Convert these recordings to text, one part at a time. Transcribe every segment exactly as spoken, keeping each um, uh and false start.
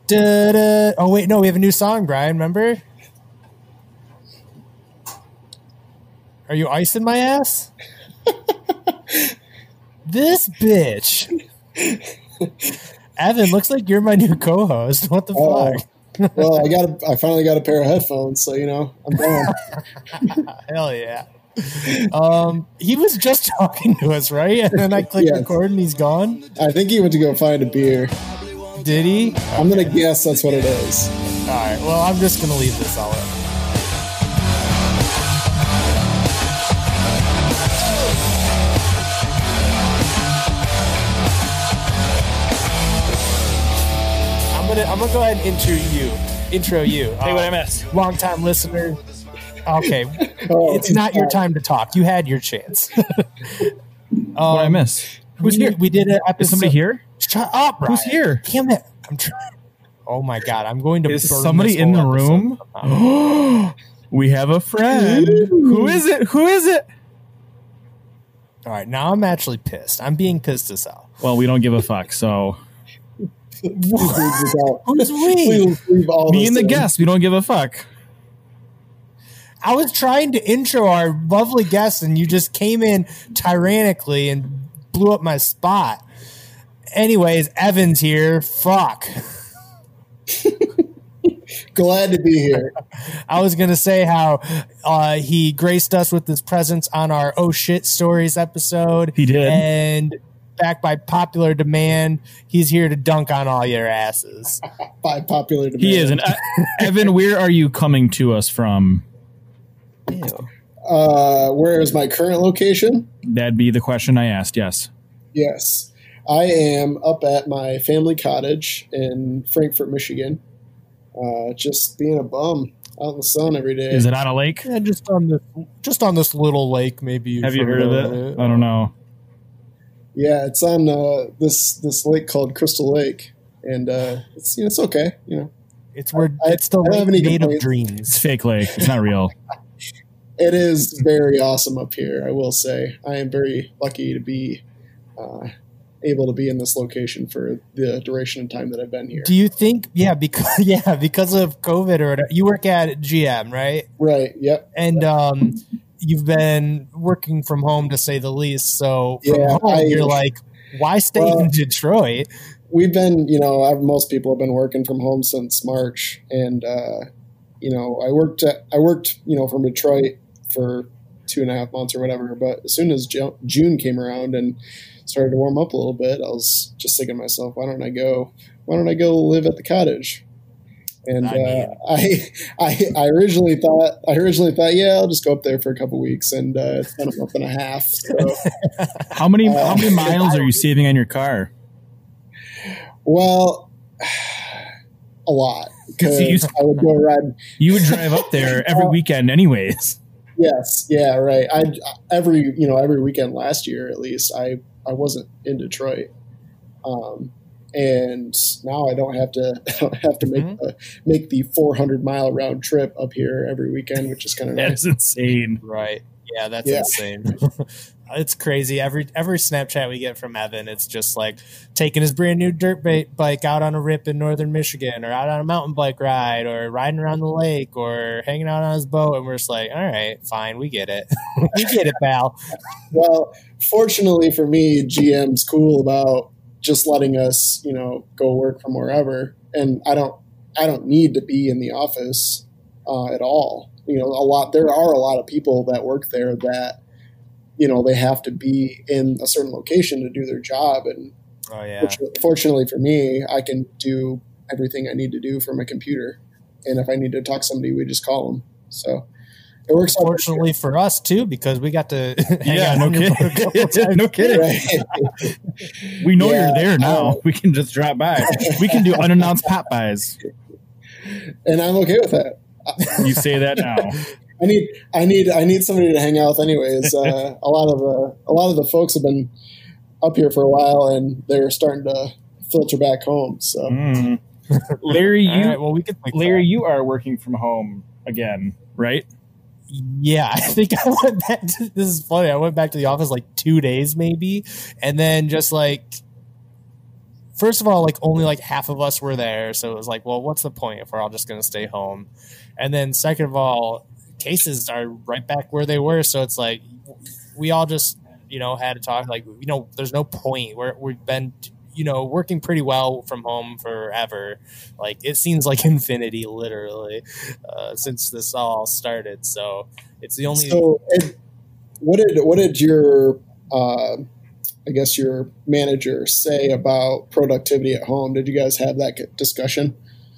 Da-da. Oh, wait, no, we have a new song, Brian, remember? Are you icing my ass? This bitch. Evan, looks like you're my new co-host. What the Oh, fuck? well, I got a, I finally got a pair of headphones, so, you know, I'm down. Hell yeah. Um, he was just talking to us, right? And then I clicked Yes. record and he's gone. I think he went to go find a beer. Did he? I'm going to guess that's what it is. All right. Well, I'm just going to leave this all in. I'm gonna I'm gonna go ahead and intro you. Intro you. Hey, what I missed? Long time listener. Okay, Oh, it's not your time to talk. You had your chance. um, What I miss? Who's we, here? We did an episode. Is somebody here? Shut up, Brian. Who's here? Damn it! I'm trying. Oh my god! I'm going to. Is burn somebody this in the whole room? episode. We have a friend. Who is it? Who is it? All right, now I'm actually pissed. I'm being pissed as hell. Well, we don't give a fuck. So Who's we? Please leave all me this and the in. guest, we don't give a fuck. I was trying to intro our lovely guest, and you just came in tyrannically and blew up my spot. Anyways, Evan's here. Fuck. Glad to be here. I was going to say how uh, he graced us with his presence on our Oh Shit Stories episode. He did. And back by popular demand, he's here to dunk on all your asses. By popular demand. He is. And uh, Evan, where are you coming to us from? Ew. Uh, where is my current location? That'd be the question I asked. Yes. Yes. I am up at my family cottage in Frankfort, Michigan. Uh, just being a bum out in the sun every day. Is it on a lake? Yeah, just on this, just on this little lake. Maybe you've Have you heard of it? I don't know. Yeah, it's on uh, this this lake called Crystal Lake, and uh, it's you know, it's okay. You know, It's where I- it's the I don't have any lake made of complaints. dreams. It's fake lake. It's not real. it is very awesome up here. I will say, I am very lucky to be uh, able to be in this location for the duration of time that I've been here. Do you think? Yeah, because yeah, because of COVID or whatever, you work at G M, right? Right. Yep. And um, you've been working from home to say the least. So from Yeah, home, I- you're like, why stay Well, in Detroit? We've been, you know, I've, most people have been working from home since March, and uh, you know, I worked, at, I worked, you know, from Detroit for two and a half months or whatever. But as soon as Ju- June came around and started to warm up a little bit, I was just thinking to myself, why don't I go? Why don't I go live at the cottage? And I mean- uh, I, I, I originally thought, I originally thought, yeah, I'll just go up there for a couple weeks, and uh, it's been a month and a half. So. How many Uh, how many miles are you saving on your car? Well, a lot. Because You- I would go ride. You would drive up there every weekend, anyways. Yes, yeah, right. I every you know every weekend last year at least I I wasn't in Detroit, um, and now I don't have to I don't have to make Mhm. the make the four hundred mile round trip up here every weekend, which is kind of That's nice. insane. Right. Yeah, that's Yeah. insane. It's crazy. Every every Snapchat we get from Evan, it's just like taking his brand new dirt ba- bike out on a rip in northern Michigan, or out on a mountain bike ride, or riding around the lake, or hanging out on his boat. And we're just like, all right, fine, we get it. We get it, pal. Well, fortunately for me, G M's cool about just letting us you know go work from wherever, and I don't I don't need to be in the office uh, at all. You know, a lot there are a lot of people that work there that you know they have to be in a certain location to do their job, and Oh yeah. fortunately, fortunately for me, I can do everything I need to do from my computer, and if I need to talk to somebody, we just call them. So it works out. Fortunately for us too, because we got to hang Yeah, out no on your boat a couple kidding. times. No kidding. Right. We know Yeah, you're there now. uh, We can just drop by. We can do unannounced pop bys. And I'm okay with that. You say that now. I need, I need, I need somebody to hang out with. Anyways, uh, a lot of uh, a lot of the folks have been up here for a while, and they're starting to filter back home. So Mm. Larry, All you right, well, we could make Larry, that. you are working from home again, right? Yeah, I think I went back to, this is funny. I went back to the office like two days maybe, and then just like first of all, like only like half of us were there. So it was like, well, what's the point if we're all just going to stay home? And then second of all, cases are right back where they were. So it's like, we all just, you know, had to talk like, you know, there's no point. We're, we've been, you know, working pretty well from home forever. Like it seems like infinity, literally, uh, since this all started. So it's the only. So it, what did what did your, uh, I guess your manager say about productivity at home? Did you guys have that discussion?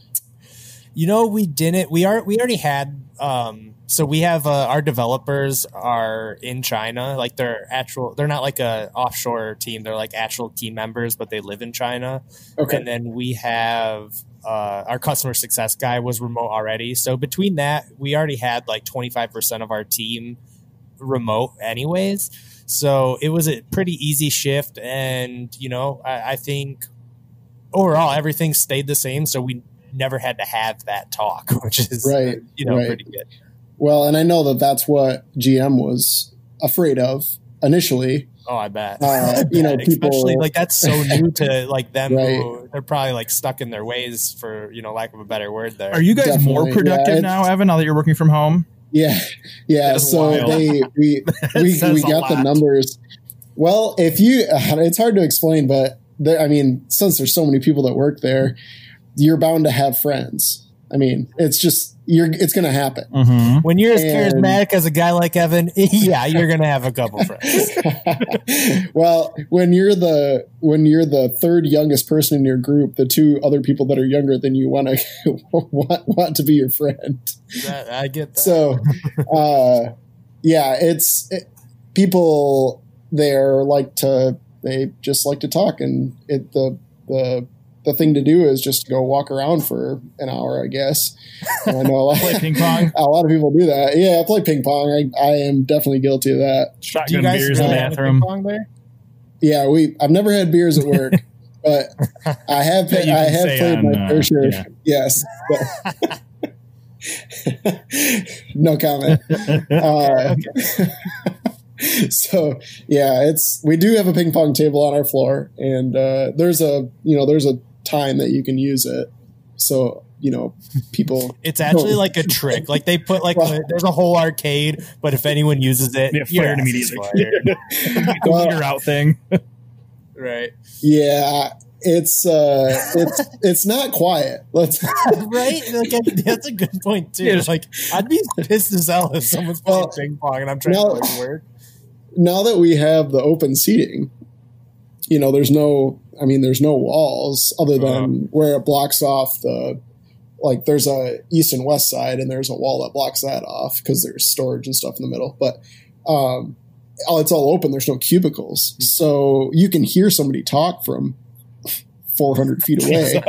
You know, we didn't. We are. We already had. Um, so we have uh, our developers are in China. Like they're actual. They're not like a offshore team. They're like actual team members, but they live in China. Okay. And then we have uh, our customer success guy was remote already. So between that, we already had like twenty-five percent of our team remote, anyways. So it was a pretty easy shift, and you know, I, I think overall everything stayed the same. So we never had to have that talk, which is right, you know, right. pretty good. Well, and I know that that's what G M was afraid of initially. Oh, I bet. Uh, you know, people especially like that's so new to like them. Right. Who, they're probably like stuck in their ways, for you know, lack of a better word. There. Are you guys Definitely, more productive yeah, now, Evan? Now that you're working from home? Yeah, yeah. That's So wild. they we we, says we a got the lot. numbers. Well, if you, it's hard to explain, but there, I mean, since there's so many people that work there, you're bound to have friends. I mean, it's just you're. It's going to happen. Mm-hmm. When you're as And- charismatic as a guy like Evan, yeah, you're gonna have a couple friends. Well, when you're the when you're the third youngest person in your group, the two other people that are younger than you want to want, want to be your friend. That, I get that. So, uh, yeah, it's it, people there like to they just like to talk, and it the the the thing to do is just go walk around for an hour, I guess. And I know a lot, Play ping pong, a lot of people do that. Yeah, I play ping pong. I, I am definitely guilty of that. Do you shotgun guys beers in the really have a bathroom. ping pong there? Yeah, we. I've never had beers at work, but I have. That you I can have say played on, my uh, fair share. yeah. Yes. No comment. Uh, so yeah, it's we do have a ping pong table on our floor, and uh, there's a you know there's a time that you can use it. So you know people. It's actually like a trick. Like they put like Well- a, there's a whole arcade, but if anyone uses it, Yeah, your fired ass is immediately. fired. The Well- meter out thing. Right. Yeah, it's uh, it's it's not quiet. Let's. Right? Like, I- that's a good point too. Yeah. Like I'd be pissed as hell if someone's playing Well, ping pong and I'm trying no. to like work. Now that we have the open seating, you know, there's no, I mean, there's no walls other than where it blocks off the, like there's a east and west side and there's a wall that blocks that off because there's storage and stuff in the middle. But um, oh, it's all open. There's no cubicles. So you can hear somebody talk from four hundred feet away.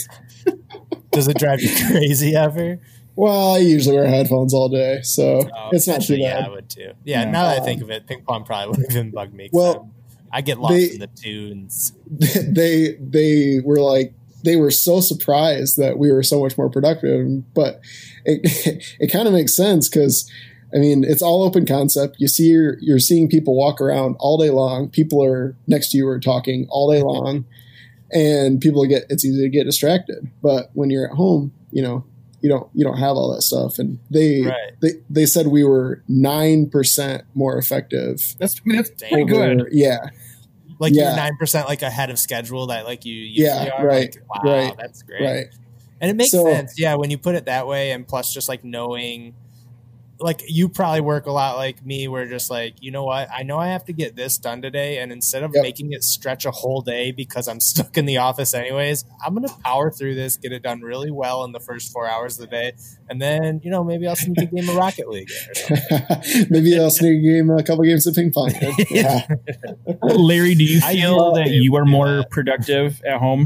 Does it drive you crazy ever? Well, I usually wear headphones all day, so Oh, it's not too actually, yeah, bad. I would too. Yeah, Yeah. now that I Um, think of it, ping pong probably would even bug me. 'cause Well, I'm- I get lost they- in the tunes. they they were like they were so surprised that we were so much more productive, but it it kind of makes sense because I mean it's all open concept. You see you're, you're seeing people walk around all day long. People are next to you are talking all day long, and people get it's easy to get distracted. But when you're at home, you know you don't you don't have all that stuff. And they Right. they they said we were nine percent more effective. That's I mean, that's Damn. pretty good. over- Yeah. Like Yeah. you're nine percent like ahead of schedule that like you usually Yeah, are. right, Like, wow, right, that's great. Right. And it makes So- sense, yeah, when you put it that way, and plus just like knowing, like you probably work a lot like me, where just like, you know what, I know I have to get this done today, and instead of Yep. making it stretch a whole day because I'm stuck in the office anyways, I'm gonna power through this, get it done really well in the first four hours of the day, and then you know maybe I'll sneak a game of Rocket League in or something. Maybe I'll sneak a game, a couple games of ping pong. Yeah. Larry, do you I feel love that it. you are more Yeah. productive at home?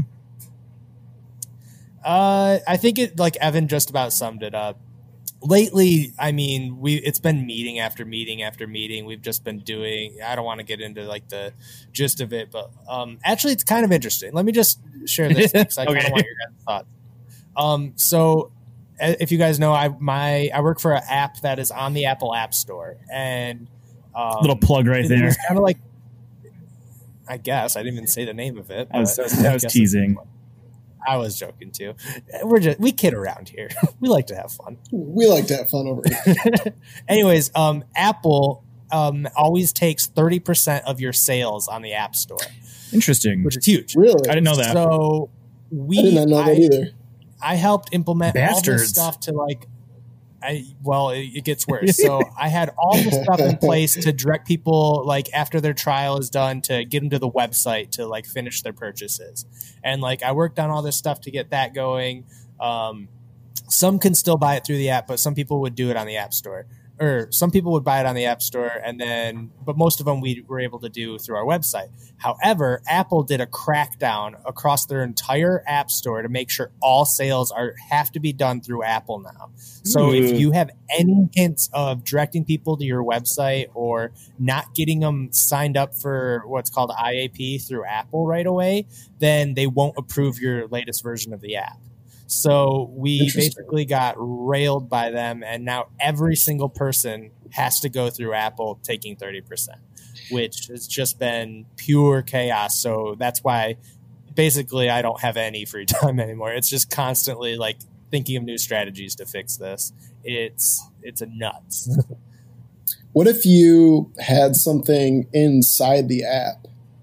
Uh, I think it like Evan just about summed it up. Lately, I mean, we it's been meeting after meeting after meeting. We've just been doing. I don't want to get into like the gist of it, but um, actually, it's kind of interesting. Let me just share this because I kind of Okay. want your guys' thoughts. Um, so a- if you guys know, I my I work for an app that is on the Apple App Store, and um, Little plug right it there. was kind of like I guess I didn't even say the name of it. I was, but I was guess teasing. I was joking too. We're just we kid around here. We like to have fun. We like to have fun over here. Anyways, um, Apple um, always takes thirty percent of your sales on the App Store, Interesting. which is huge. Really? I didn't know that. So we I did not know I, that either. I helped implement all Bastards. this stuff to like. I well, it, it gets worse. So I had all the stuff in place to direct people, like after their trial is done, to get them to the website to like finish their purchases. And like I worked on all this stuff to get that going. Um, some can still buy it through the app, but some people would do it on the App Store. Or some people would buy it on the App Store, and then, but most of them we were able to do through our website. However, Apple did a crackdown across their entire App Store to make sure all sales are have to be done through Apple now. So Ooh. if you have any hints of directing people to your website or not getting them signed up for what's called I A P through Apple right away, then they won't approve your latest version of the app. So we basically got railed by them, and now every single person has to go through Apple taking thirty percent, which has just been pure chaos. So that's why basically I don't have any free time anymore. It's just constantly like thinking of new strategies to fix this. It's it's a nuts. What if you had something inside the app?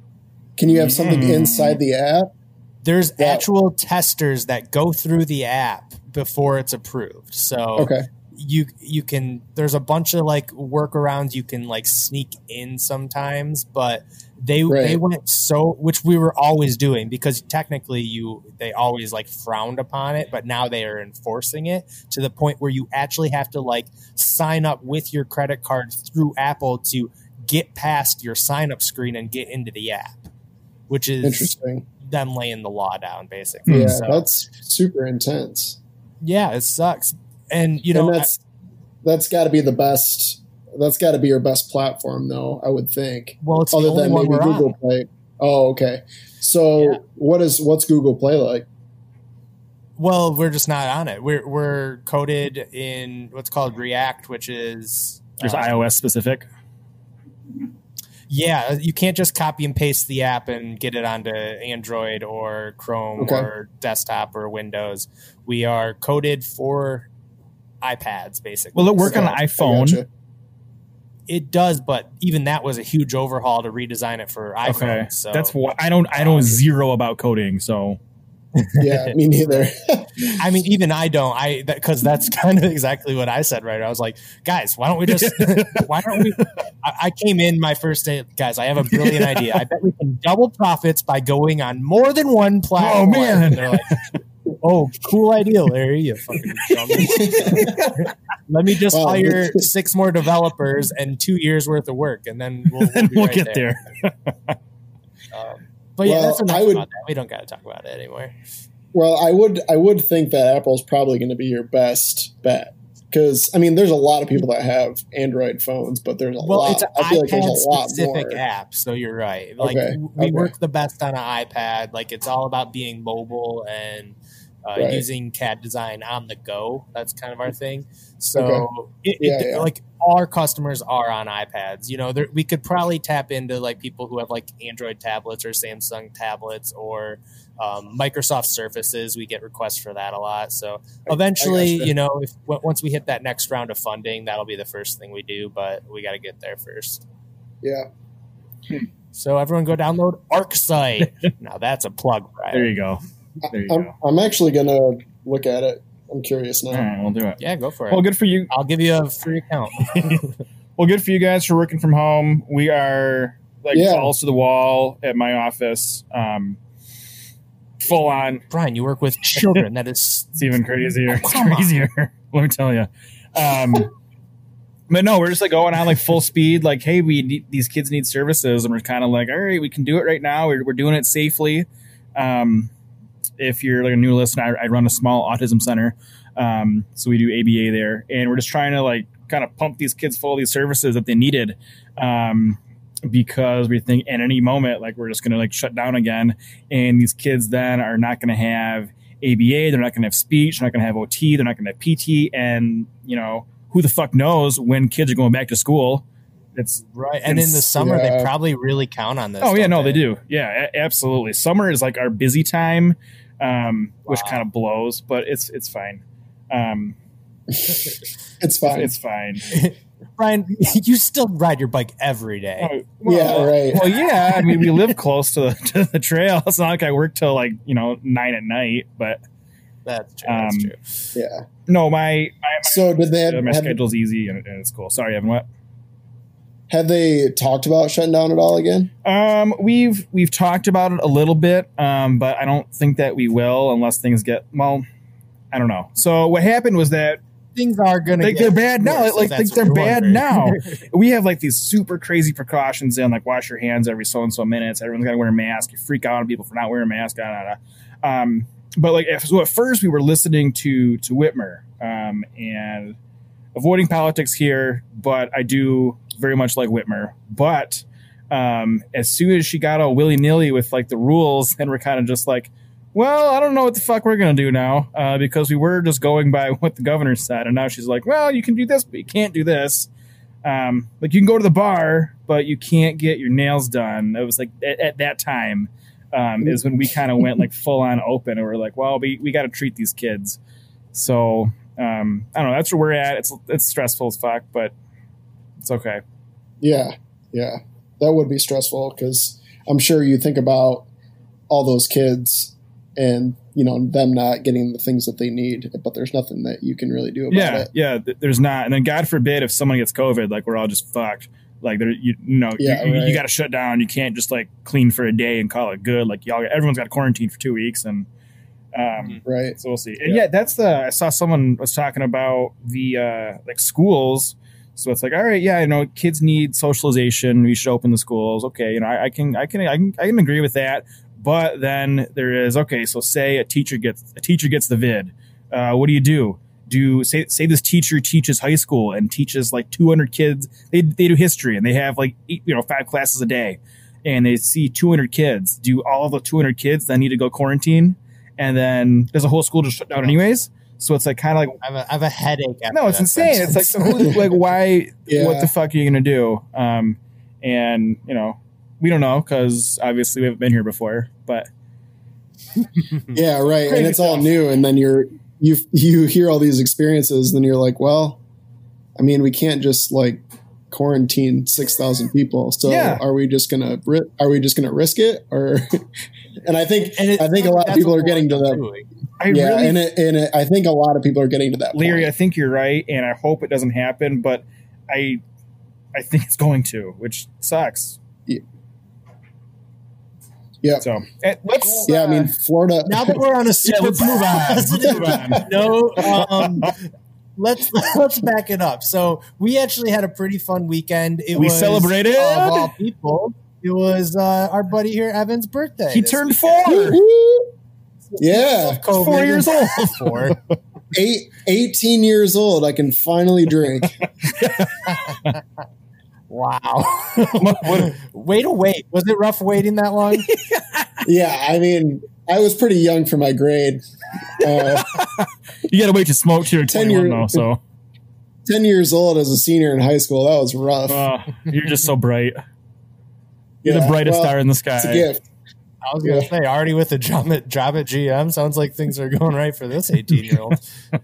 Can you have something Mm. inside the app? There's Yeah. actual testers that go through the app before it's approved. So Okay. you you can there's a bunch of like workarounds you can like sneak in sometimes, but they Right. they went so which we were always doing because technically you they always like frowned upon it, but now they are enforcing it to the point where you actually have to like sign up with your credit card through Apple to get past your sign up screen and get into the app, which is Interesting. them laying the law down basically. Yeah, So, that's super intense. yeah, it sucks. And you know, and that's that's got to be the best. That's got to be your best platform, though. I would think. well, it's Other the only than one maybe we're Google on. Play. Oh, okay. So Yeah. what is what's Google Play like? Well, we're just not on it. We're we're coded in what's called React, which is There's uh, iOS specific. yeah. You can't just copy and paste the app and get it onto Android or Chrome Okay. or desktop or Windows. We are coded for iPads, basically. Will it work So on an I iPhone? gotcha. It does, but even that was a huge overhaul to redesign it for iPhone. Okay, So that's what I don't. I know um, zero about coding, so Yeah, me neither. I mean, even I don't. I because that, that's kind of exactly what I said. Right? I was like, guys, why don't we just? Why don't we? I, I came in my first day, guys. I have a brilliant idea. I bet we can double profits by going on more than one platform. Oh, man. And they're like, oh, cool idea, Larry. You fucking dummy. Let me just Wow. hire six more developers and two years worth of work, and then we'll, we'll, then be we'll right get there. Um, but yeah, Well, that's enough I would- about that. We don't got to talk about it anymore. Well, I would I would think that Apple's probably going to be your best bet because I mean, there's a lot of people that have Android phones, but there's a Well, lot. it's an I feel like there's a iPad lot specific more. app, so you're right. Like Okay, we okay. work the best on an iPad. Like it's all about being mobile and uh, Right. using C A D design on the go. That's kind of our thing. So Okay. it, Yeah, it, yeah. like our customers are on iPads. You know, there, we could probably tap into like people who have like Android tablets or Samsung tablets or um, Microsoft Surfaces. We get requests for that a lot. So eventually, gotcha. you know, if w- once we hit that next round of funding, that'll be the first thing we do. But we got to get there first. Yeah. So everyone go download ArcSight. Now that's a plug, right? There you go. There you I'm, go. I'm actually going to look at it. I'm curious now. All right, we'll do it. Yeah, go for it. Well, good for you. I'll give you a free account. Well, good for you guys for working from home. We are like Yeah. balls to the wall at my office. Um, full on. Brian, you work with children. That is It's even crazier. It's Come on. crazier. Let me tell you. Um, but no, we're just like going on like full speed. Like, hey, we need, these kids need services, and we're kind of like, all right, we can do it right now. We're, we're doing it safely. Um, if you're like a new listener, I, I run a small autism center, um, so we do A B A there, and we're just trying to like kind of pump these kids full of these services that they needed. Um, because we think at any moment, like we're just going to like shut down again. And these kids then are not going to have A B A. They're not going to have speech. They're not going to have O T. They're not going to have P T. And, you know, who the fuck knows when kids are going back to school, It's right. And in the summer, yeah. they probably really count on this. Oh yeah, don't no, they they do. Yeah, a- absolutely. Summer is like our busy time, um, which Wow. kind of blows, but it's it's fine. Um, It's fine. it's fine. Brian, you still ride your bike every day. Oh, well, Yeah, right. Well, yeah. I mean, we live close to the, to the trail. It's not like I work till like you know nine at night. But That's true. That's Um, true. yeah. no, my my, So did they have, my, my have, schedule's easy and, and it's cool. Sorry, Evan. What? have they talked about shutting down at all again? Um, we've we've talked about it a little bit, um, but I don't think that we will unless things get well. I don't know. So what happened was that Things are going to like get they're bad now. worse, if Like, that's like what they're you're bad wondering. now. We have like these super crazy precautions in, like wash your hands every so and so minutes. Everyone's got to wear a mask. You freak out on people for not wearing a mask. Da, da, da. Um, but like, if, so at first we were listening to to Whitmer um, and avoiding politics here, but I do very much like Whitmer. But um, as soon as she got all willy nilly with like the rules, and we're kind of just like, well, I don't know what the fuck we're going to do now uh, because we were just going by what the governor said. And now she's like, well, you can do this, but you can't do this. Um, like you can go to the bar, but you can't get your nails done. It was like at, at that time um, is when we kind of went like full on open and we're like, well, we, we got to treat these kids. So um, I don't know. That's where we're at. It's, it's stressful as fuck, but it's okay. Yeah. Yeah. That would be stressful because I'm sure you think about all those kids and, you know, them not getting the things that they need, but there's nothing that you can really do about Yeah, it. yeah. th- There's not, and then God forbid if someone gets COVID, like we're all just fucked. Like there, you, you know, Yeah, you, right. you got to shut down. You can't just like clean for a day and call it good. Like y'all, everyone's got to quarantine for two weeks, and um, Right. so we'll see. And yeah, that's the. I saw someone was talking about the uh, like schools. So it's like, all right, yeah, you know, kids need socialization. We should open the schools. Okay, you know, I, I can, I can, I can, I can agree with that. But then there is okay. So say a teacher gets a teacher gets the vid. Uh, what do you do? Do say say this teacher teaches high school and teaches like two hundred kids. They they do history and they have like eight, you know five classes a day, and they see two hundred kids. Do all the two hundred kids then need to go quarantine? And then does the whole school just shut down anyways? So it's like kind of like I have, a, I have a headache. After no, it's that insane. It's like sentence. so who, like why? Yeah. What the fuck are you gonna do? Um, and you know we don't know because obviously we haven't been here before, but. Yeah. Right. Crazy And it's all stuff. new. And then you're, you, you hear all these experiences and you're like, well, I mean, we can't just like quarantine six thousand people. So Yeah. are we just going to, ri- are we just going to risk it? Or, and I think, And it- I think a lot of that's people what are getting to we're that. doing. I Yeah. really And, it, and it, I think a lot of people are getting to that Leary, I point. think you're right, and I hope it doesn't happen, but I I think it's going to, which sucks. Yeah. So eh, let's. Yeah. I mean, uh, Florida. Now that we're on a super let's move on. positive Move on. note, um, let's let's back it up. So we actually had a pretty fun weekend. It We was, celebrated. of all people. It was uh, our buddy here Evan's birthday. he this turned weekend. four. Yeah. COVID. Four years old. Four. Eight, eighteen years old. I can finally drink. Wow. Way to wait. Was it rough waiting that long? Yeah. I mean, I was pretty young for my grade. Uh, You got to wait to smoke till you're Ten twenty-one, year- though. So ten years old as a senior in high school. That was rough. uh, you're just so bright. You're Yeah, the brightest well, star in the sky. It's a gift. I was going to Yeah. say, already with a job at, job at G M, sounds like things are going right for this eighteen-year-old.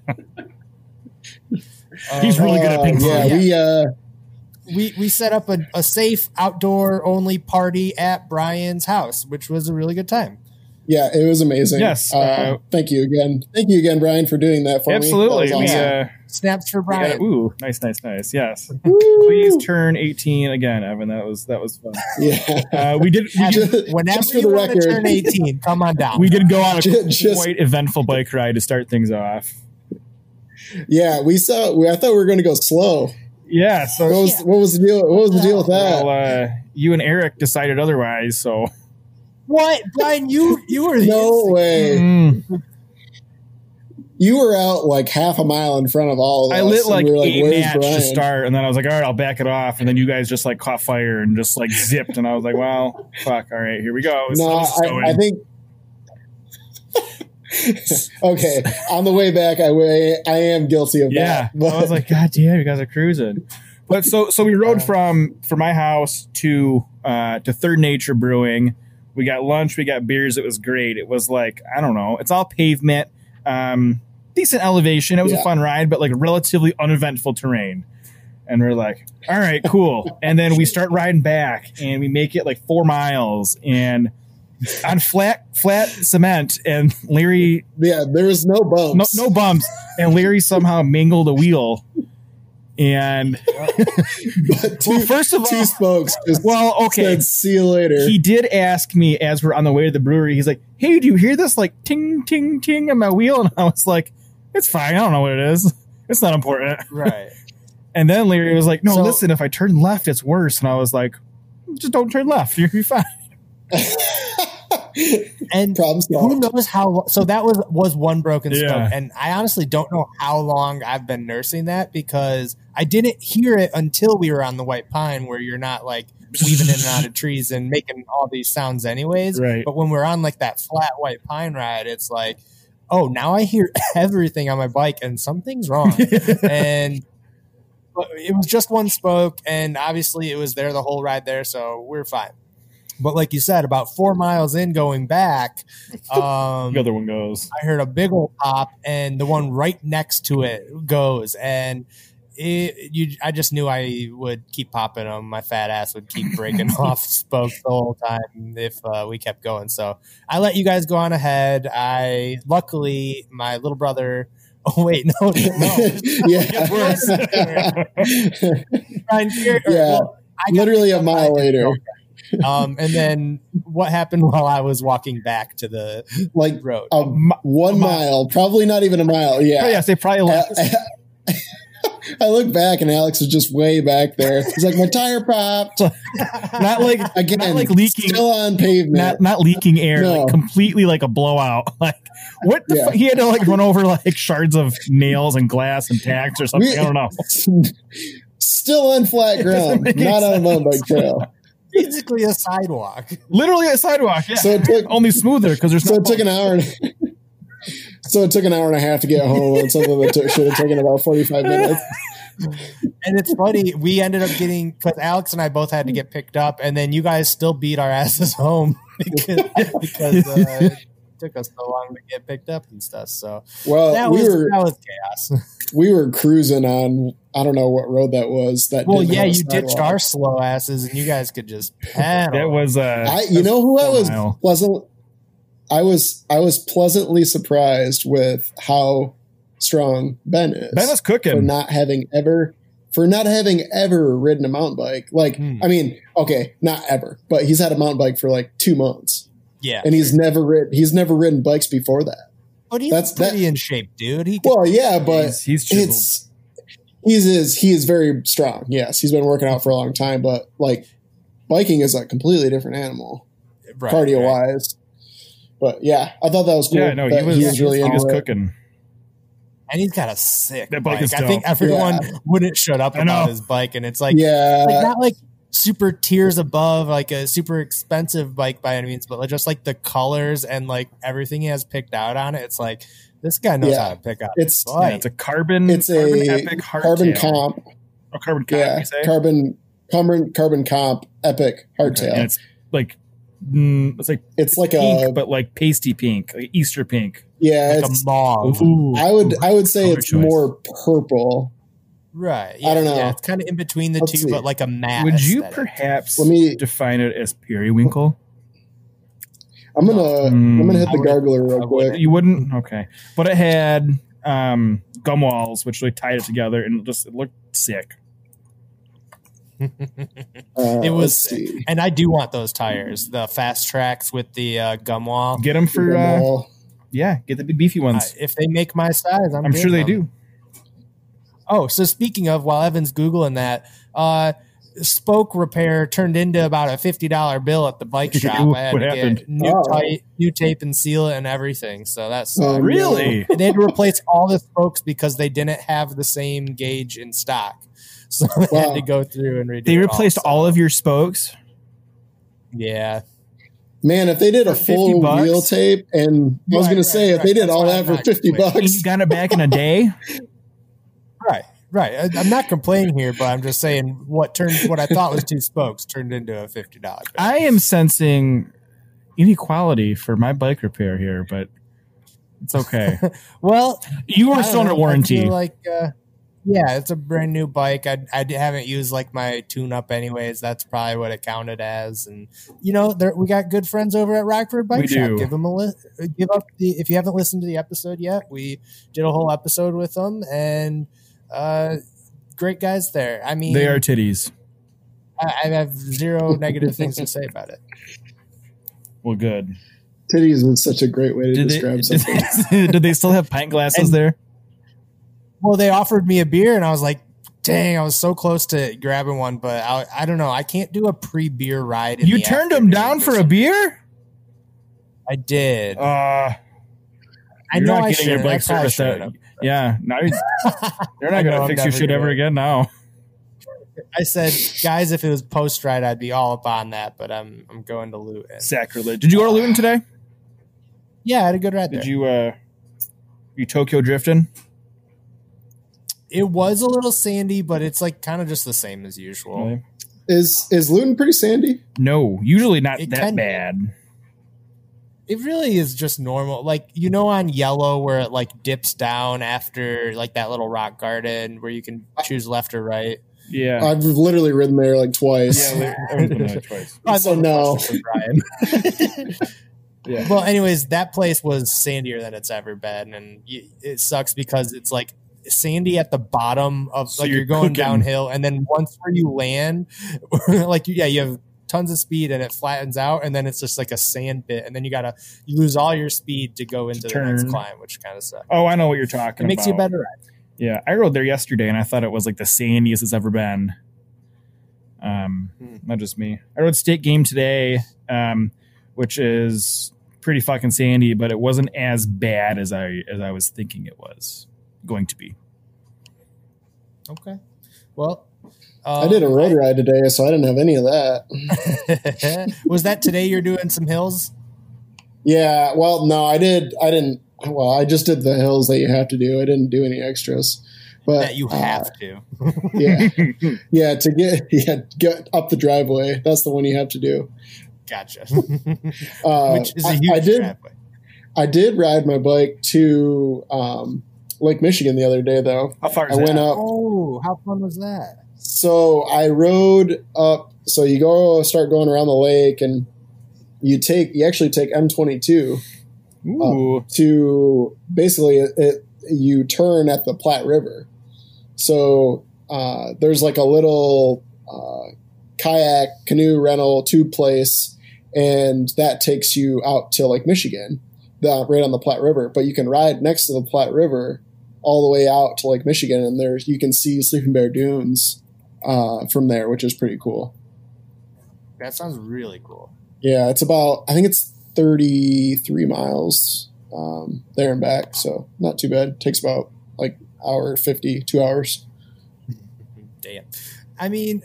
He's really good at Uh, ping pong. yeah, we uh, we we set up a, a safe outdoor only party at Brian's house, which was a really good time. yeah, it was amazing. Yes, Uh, uh, thank you again. Thank you again, Brian, for doing that for Absolutely. me. That We, was awesome. uh, Snaps for we Brian. got- ooh, nice, nice, nice. Yes. Woo! Please turn eighteen again, Evan. That was that was fun. Yeah. Uh, we did. We did Just- Whenever just for you the want to record. turn eighteen, come on down. We did go on a Ju- just- quite eventful bike ride to start things off. Yeah, we saw. We, I thought we were going to go slow. Yeah. So What was what was the deal? What was the deal with that? well, uh, you and Eric decided otherwise. So What, Brian? You you were the No way. Mm. You were out like half a mile in front of all of us. I lit and like, we were eight "Where's match to Brian?" start, and then I was like, all right, I'll back it off, and then you guys just like caught fire and just like zipped, and I was like, well, fuck, all right, here we go. No, Sun's going. I, I think. Okay, on the way back, I way I am guilty of yeah. that. But I was like, God damn, you guys are cruising. But so so we rode from from my house to uh, to Third Nature Brewing. We got lunch, we got beers. It was great. It was like, I don't know, it's all pavement, um, decent elevation. It was Yeah. a fun ride, but like relatively uneventful terrain. And we're like, all right, cool. And then we start riding back, and we make it like four miles and on flat flat cement. And Larry, Yeah, there was no no, bumps. no bumps, and Larry somehow mangled a wheel. And But two, well, first of all, two spokes just well, okay. said, see you later. He did ask me as we're on the way to the brewery. He's like, "Hey, do you hear this like ting ting ting on my wheel?" And I was like, "It's fine. I don't know what it is. It's not important." Right. And then Larry was like, "No, So- listen. If I turn left, it's worse." And I was like, "Just don't turn left. You'll be fine." And Problem who solved. knows how? So that was was one broken spoke, Yeah. and I honestly don't know how long I've been nursing that because I didn't hear it until we were on the White Pine, where you're not like weaving in and out of trees and making all these sounds, anyways. Right. But when we're on like that flat White Pine ride, it's like, oh, now I hear everything on my bike, and something's wrong. And but it was just one spoke, and obviously it was there the whole ride there, so we're fine. But like you said, about four miles in going back, um, The other one goes. I heard a big old pop, and the one right next to it goes, and it, you, I just knew I would keep popping them. My fat ass would keep breaking off spokes the whole time if uh, we kept going. So I let you guys go on ahead. I luckily my little brother. Oh wait, no, no. Yeah. Worse. Trying to- Yeah. well, I got Literally a picked up mile by- later. Um, and then what happened while I was walking back to the Like road? a, one mile, probably not even a mile. Yeah. Oh, yes, they probably Uh, left. I look back and Alex is just way back there. He's like, my tire popped. not like Again, not like leaking, still on pavement. not not leaking air, No. like completely like a blowout. Like what the Yeah. fu- he had to like run over like shards of nails and glass and tacks or something. We- I don't know. Still on flat ground, make not on a sense. mountain bike trail. Basically a sidewalk. Literally a sidewalk. Yeah. So it took Only smoother because there's so no it took an hour and so it took an hour and a half to get home on something that took, should have taken about forty-five minutes. And it's funny, we ended up getting, because Alex and I both had to get picked up, and then you guys still beat our asses home because, because uh, it took us so long to get picked up and stuff. So Well, that we was were that was chaos. we were cruising on I don't know what road that was. That Well, didn't yeah, have a you ditched sidewalk. our slow asses, and you guys could just pedal. That was uh I, you know who I four was mile. pleasant. I was I was pleasantly surprised with how strong Ben is. Ben was for cooking. not having ever for not having ever ridden a mountain bike. Like, Hmm. I mean, okay, not ever, but he's had a mountain bike for like two months, yeah, and he's never ridden. He's never ridden bikes before that. but he's that's- pretty that- in shape, dude. He could, Well, yeah, but He's, he's chiseled. it's he's is he is very strong. Yes, he's been working out for a long time, but like biking is a completely different animal, right, cardio right. wise. But yeah, I thought that was cool. Yeah, no, he that was, he was really he into was it. cooking. And he's got a sick That bike bike. is I think dope. everyone Yeah. wouldn't shut up I know. about his bike, and it's like, Yeah, like not like super tiers above, like a super expensive bike by any means, but like just like the colors and like everything he has picked out on it. It's like this guy knows Yeah. how to pick out. it's his bike. Yeah, it's a carbon. it's carbon a epic carbon hardtail. comp. Oh, carbon comp. Yeah, You say? carbon carbon carbon comp epic hardtail. And it's like mm, it's like It's like pink, a but like pasty pink, like Easter pink. yeah. like It's, a mauve. Ooh. I would I would say Color it's choice. more purple. Right. I don't know. Yeah, it's kind of in between the Let's two, see. but like a matte. Would you aesthetic. perhaps Let me- define it as periwinkle? I'm gonna Mm. I'm gonna hit I the would- gargler real I quick. wouldn't. You wouldn't? Okay. But it had um, gum walls, which really tied it together, and it just it looked sick. Uh, It was let's sick. see. And I do want those tires, the fast tracks with the uh, gum wall. Get them for, uh, Well, yeah, get the big beefy Uh, ones. if they make my size, I'm, I'm sure they getting do. them. Oh, so speaking of, while Evan's Googling that, uh, spoke repair turned into about a fifty dollar bill at the bike shop. Ooh, I had what to happened? get new, Oh. tight, new tape and seal it and everything. So that's Oh, no. Really? they had to replace all the spokes because they didn't have the same gauge in stock. So they Wow. had to go through and redo They it replaced all, all so, of your spokes. Yeah. Man, if they did a For fifty full bucks? wheel tape, and I was Right, gonna say right, if they right. did That's all why that I'm for not fifty quick. And bucks, you got it back in a day. Right. Right. I, I'm not complaining here, but I'm just saying what turned what I thought was two spokes turned into a fifty dollars. I am sensing inequality for my bike repair here, but it's okay. Well, you are I still don't under know, warranty. I feel like, uh, yeah, it's a brand new bike. I, I haven't used like my tune up anyways. That's probably what it counted as. And you know, there, we got good friends over at Rockford Bike We Shop. do. Give them a li- give up the if you haven't listened to the episode yet. We did a whole episode with them, and uh, great guys there. I mean, They are titties. I, I have zero negative things to say about it. Well, good. Titties is such a great way to Did describe they, something. did, they, did they still have pint glasses And- there? Well, they offered me a beer, and I was like, "Dang, I was so close to grabbing one, but I, I don't know. I can't do a pre-beer ride." In You the turned them afternoon down or for a something. beer? I did. Uh, I you're know not I getting your should. bike I probably serviced out. should've. Yeah, now you're, they're I not know, going to I'm fix your never shit gonna- ever again now. I said, guys, if it was post ride, I'd be all up on that, but I'm I'm going to Luton. Sacrilege. Did you go to Luton today? Yeah, I had a good ride Did there. you, uh, you Tokyo drifting? It was a little sandy, but it's like kind of just the same as usual. Really? Is is Luton pretty sandy? No, usually not It that can be. bad. It really is just normal. Like, you know, on Yellow where it like dips down after like that little rock garden where you can choose left or right. Yeah. I've literally ridden there like twice. yeah, I've been there twice. I So love no. questions for Brian. Yeah. Well, anyways, that place was sandier than it's ever been, and y- it sucks because it's like sandy at the bottom of So like you're you're, going cooking. downhill, and then once where you land, like yeah, you have tons of speed and it flattens out, and then it's just like a sand pit, and then you gotta you lose all your speed to go into the next turn. climb, which kind of sucks. Oh, I know what you're talking It makes about. you a better ride. Yeah, I rode there yesterday, and I thought it was like the sandiest it's ever been. Um, Hmm. not just me. I rode State Game today, um, which is pretty fucking sandy, but it wasn't as bad as I as I was thinking it was going to be. Okay, well. I did a um, road ride today, so I didn't have any of that. Was that today? You're doing some hills. Yeah, well, no, I did. I didn't. Well, I just did the hills that you have to do. I didn't do any extras. But That you uh, have to. yeah, yeah, to get yeah get up the driveway. That's the one you have to do. Gotcha. Uh, Which is a I- huge I did. driveway. I did ride my bike to um, Lake Michigan the other day, though. How far is I that? went up. Oh, how fun was that? So I rode up. So you go start going around the lake, and you take you actually take M twenty-two Ooh, to basically it, it, you turn at the Platte River. So uh, there's like a little uh, kayak canoe rental tube place, and that takes you out to Lake Michigan, the, right on the Platte River. But you can ride next to the Platte River all the way out to Lake Michigan, and there's you can see Sleeping Bear Dunes uh, from there, which is pretty cool. That sounds really cool. Yeah, it's about I think it's thirty-three miles um, there and back, so not too bad. Takes about like hour fifty, two hours. Damn. I mean,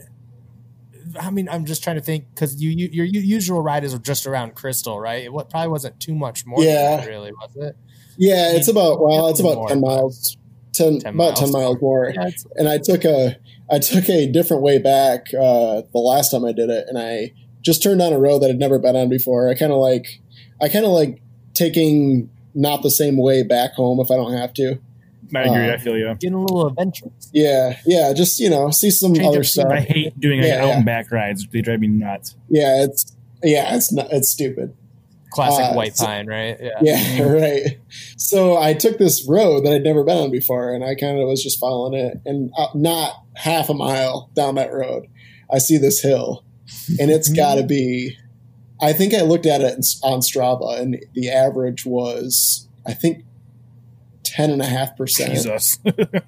I mean, I'm just trying to think because you, you your usual ride is just around Crystal, right? It wa- probably wasn't too much more. Yeah. than that, really, was it? Yeah, it's about well, it's about More, ten miles, ten, ten about ten miles. miles more. Yeah, it's, And I took a I took a different way back uh, the last time I did it, and I just turned down a road that I'd never been on before. I kind of like I kind of like taking not the same way back home if I don't have to. I agree. uh, I feel you. getting a little adventurous. Yeah, yeah, just you know, see some Change other up stuff. I hate doing like, Yeah, out yeah. and back rides. They drive me nuts. Yeah, it's yeah, it's not it's stupid. Classic Uh, white so- pine, right? Yeah. Yeah, right. So I took this road that I'd never been on before, and I kind of was just following it. And uh, not half a mile down that road, I see this hill, and it's got to be. I think I looked at it in- on Strava, and the average was, I think, ten and a half percent, Jesus.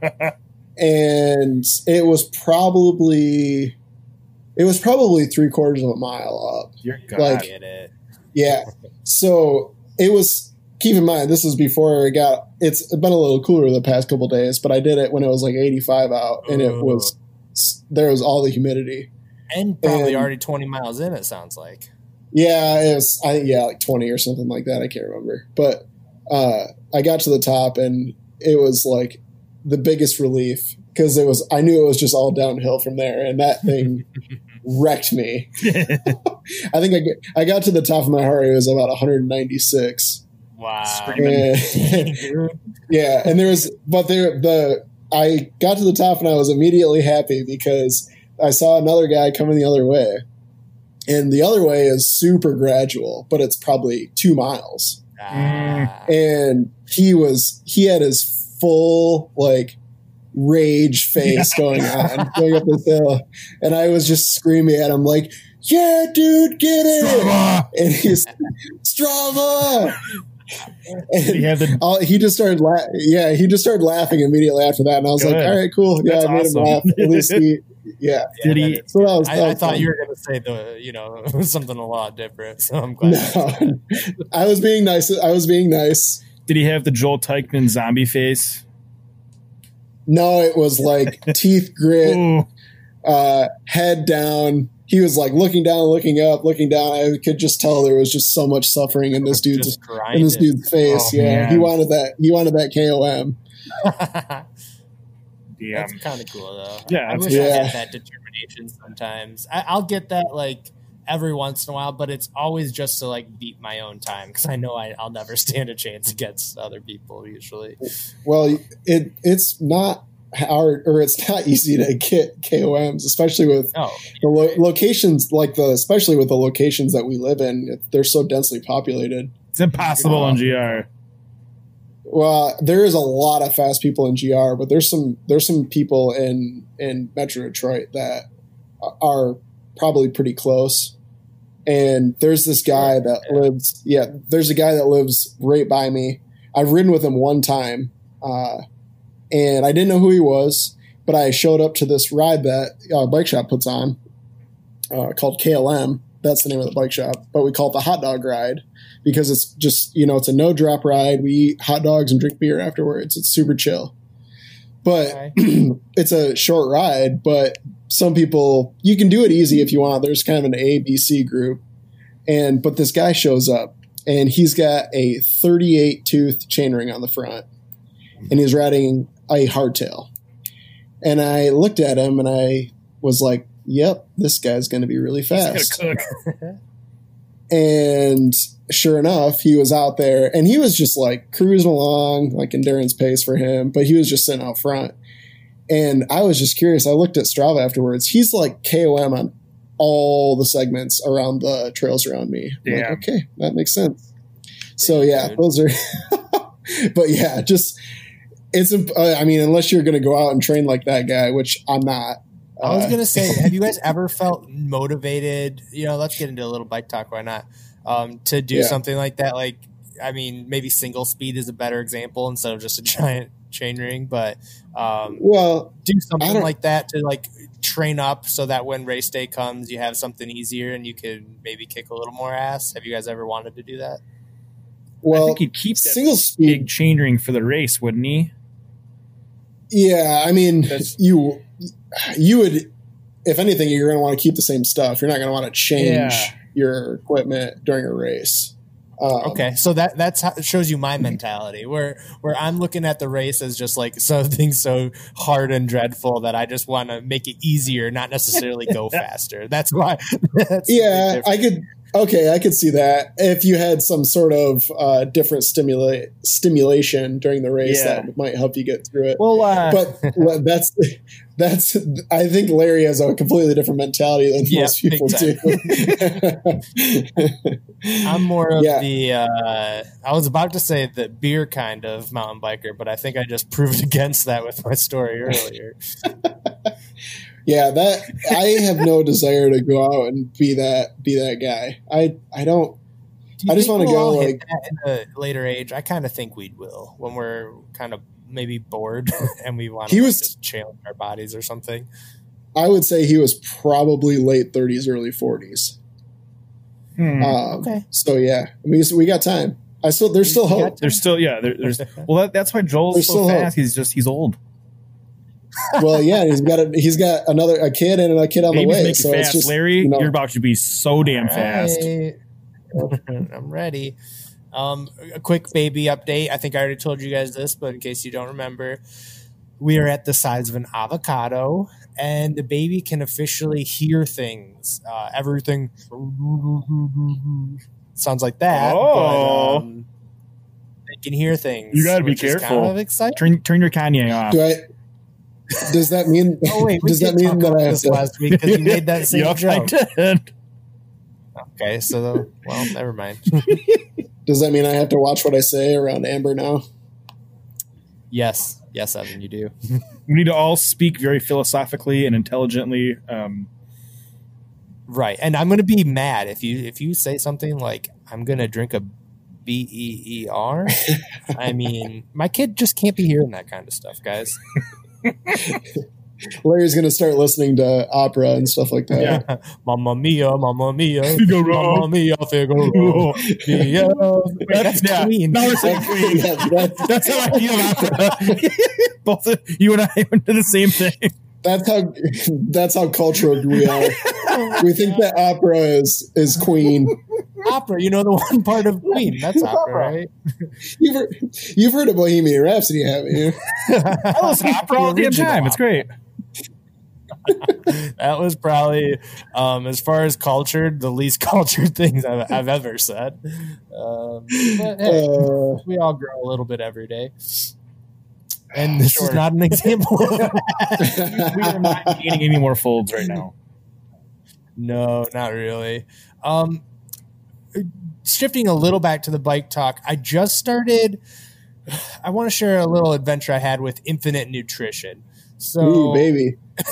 and it was probably, it was probably three quarters of a mile up. Your God. Like- I get it. Yeah. So it was, keep in mind, this is before it got, it's been a little cooler the past couple days, but I did it when it was like eighty-five out, and it was, there was all the humidity. And probably And- already twenty miles in, it sounds like. Yeah, it was, I, yeah, like twenty or something like that. I can't remember. But uh, I got to the top, and it was like the biggest relief because it was I knew it was just all downhill from there, and that thing wrecked me. I think I get, I got to the top of my heart rate, it was about one ninety-six. Wow. And, yeah, and there was, but there the I got to the top and I was immediately happy because I saw another guy coming the other way, and the other way is super gradual, but it's probably two miles. Ah. And he was he had his full like rage face going on going up this hill, and I was just screaming at him like, "Yeah, dude, get it!" Strava! And he's Strava. And he, had the- all, he just started la- yeah he just started laughing immediately after that, and I was Good. like, all right, cool. Yeah, That's I made awesome. him laugh. At least he yeah. Did Yeah, he? that is- So that was, that I, I was thought fun. you were going to say the, you know, something a lot different. So I'm glad. No, I was being nice. I was being nice. Did he have the Joel Teichman zombie face? No, it was like teeth grit, Ooh. uh, head down. He was like looking down, looking up, looking down. I could just tell there was just so much suffering in this dude's Just in this grinding. dude's face. Oh, yeah, man. he wanted that. He wanted that K O M. Yeah. That's kind of cool, though. Yeah, I it's- wish I Yeah. had that determination sometimes. I, I'll get that, like, every once in a while, but it's always just to, like, beat my own time because I know I, I'll never stand a chance against other people, usually. Well, it it's not hard, or it's not easy to get K O Ms, especially with Oh, the lo- locations like the, especially with the locations that we live in. It, they're so densely populated. It's impossible on G R. Well, there is a lot of fast people in G R, but there's some there's some people in in Metro Detroit that are probably pretty close. And there's this guy that lives, yeah, there's a guy that lives right by me. I've ridden with him one time, uh, and I didn't know who he was, but I showed up to this ride that uh, Bike Shop puts on uh, called K L M. That's the name of the bike shop, but we call it the hot dog ride because it's just, you know, it's a no drop ride. We eat hot dogs and drink beer afterwards. It's super chill, but okay. it's a short ride. But some people, you can do it easy if you want. There's kind of an A, B, C group, and but this guy shows up and he's got a thirty-eight tooth chainring on the front, and he's riding a hardtail. And I looked at him and I was like, yep, this guy's going to be really fast. Cook. And sure enough, he was out there and he was just like cruising along, like endurance pace for him, but he was just sitting out front. And I was just curious. I looked at Strava afterwards. He's like K O M on all the segments around the trails around me. I'm like, Yeah. okay, that makes sense. So yeah, those are, but yeah, just, it's, uh, I mean, unless you're going to go out and train like that guy, which I'm not. I was uh, gonna say, have you guys ever felt motivated? You know, let's get into a little bike talk. Why not? Um, to do Yeah. something like that. Like, I mean, maybe single speed is a better example instead of just a giant chain ring. But um, Well, do I something don't- like that to like train up so that when race day comes, you have something easier and you can maybe kick a little more ass. Have you guys ever wanted to do that? I well, think he'd keep that single big speed. chain ring for the race, wouldn't he? Yeah, I mean, That's- you you would, if anything, you're going to want to keep the same stuff. You're not going to want to change Yeah. your equipment during a race. Um, Okay, so that that's how, shows you my mentality, where where I'm looking at the race as just like something so hard and dreadful that I just want to make it easier, not necessarily go faster. That's why. That's the big Yeah, difference. I could. Okay, I could see that if you had some sort of uh, different stimula- stimulation during the race Yeah. that might help you get through it. Well, uh, But well, that's that's. I think Larry has a completely different mentality than Yeah, most people big do. I'm more of Yeah. the. Uh, I was about to say the beer kind of mountain biker, but I think I just proved against that with my story earlier. Yeah, that I have no desire to go out and be that be that guy. I I don't. Do you I just think wanna we'll go, all hit like- that in a later age. I kind of think we will when we're kind of maybe bored and we want He to was- just challenge our bodies or something. I would say he was probably late thirties, early forties. hmm. Um, Okay. So yeah, I mean, so we got time. I still there's still We got hope. there's still yeah. There, there's well, that, that's why Joel's There's so still hope. fast. He's just he's old. Well, yeah, he's got a, he's got another a kid and a kid on Babies the way. make you So it's fast, just Larry. you know, You're about to be so damn fast. Right. I'm ready. Um, a quick baby update. I think I already told you guys this, but in case you don't remember, we are at the size of an avocado, and the baby can officially hear things. Uh, everything sounds like that. Oh. But, um, they can hear things. You gotta be which is careful. Kind of exciting. Turn turn your Kanye off. Do I? Does that mean? Oh wait, we does that did mean talk that about I have this to? last week because you made that same Yup, joke. I did. Okay, so well, never mind. Does that mean I have to watch what I say around Amber now? Yes, yes, Evan, you do. We need to all speak very philosophically and intelligently. Um, Right, and I'm gonna be mad if you if you say something like I'm gonna drink a B E E R. I mean, my kid just can't be hearing that kind of stuff, guys. Larry's going to start listening to opera and stuff like that. Yeah. Mamma mia, mamma mia, Figaro. mamma mia, Figaro. Mia. Wait, that's yeah. Queen. No, it's like Queen. Yeah, that's, That's how I feel about that. Both of, you and I went to the same thing. that's how that's how cultural we are. We think that opera is is Queen. Opera, you know the one part of Queen. That's opera, right? You've heard, you've heard of Bohemian Rhapsody, haven't you? I listen to opera all the damn time. It's great. That was probably, um, as far as cultured, the least cultured things I've, I've ever said. Um, but hey, Uh, we all grow a little bit every day. And this Sure. is not an example of that. We are not gaining any more folds right now. No, not really. Um, shifting a little back to the bike talk, I just started. I want to share a little adventure I had with Infinite Nutrition. So, ooh, baby.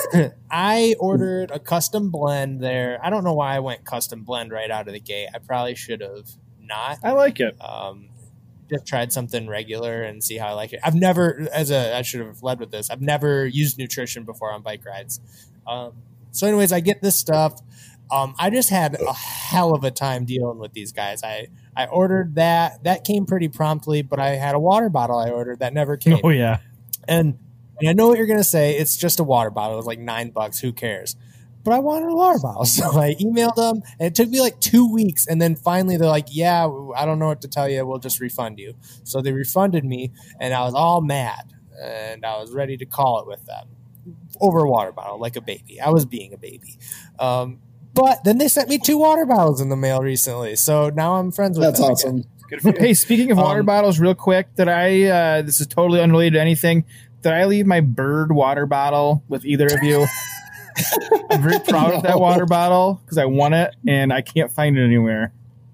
I ordered a custom blend there. I don't know why I went custom blend right out of the gate. I probably should have not. I like it. Um, just tried something regular and see how I like it. I've never, as a, I should have led with this. I've never used nutrition before on bike rides. Um, so, anyways, I get this stuff. Um, I just had a hell of a time dealing with these guys. I, I ordered that. That came pretty promptly, but I had a water bottle I ordered that never came. Oh, yeah. And, and I know what you're going to say. It's just a water bottle. It was like nine bucks. Who cares? But I wanted a water bottle. So I emailed them, and it took me like two weeks. And then finally they're like, yeah, I don't know what to tell you. We'll just refund you. So they refunded me, and I was all mad. And I was ready to call it with them over a water bottle like a baby. I was being a baby. Um, but then they sent me two water bottles in the mail recently. So now I'm friends with That's them awesome. again. Good for you. Hey, speaking of water Um, bottles, real quick, did I, uh, this is totally unrelated to anything, did I leave my Bird water bottle with either of you? I'm very proud of that No. water bottle because I won it and I can't find it anywhere.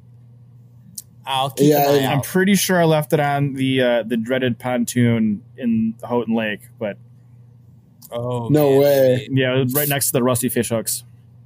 I'll keep Yeah, an eye I'm out. pretty sure I left it on the uh, the dreaded pontoon in Houghton Lake, but Oh, No man, way. maybe. yeah, it was right next to the rusty fish hooks.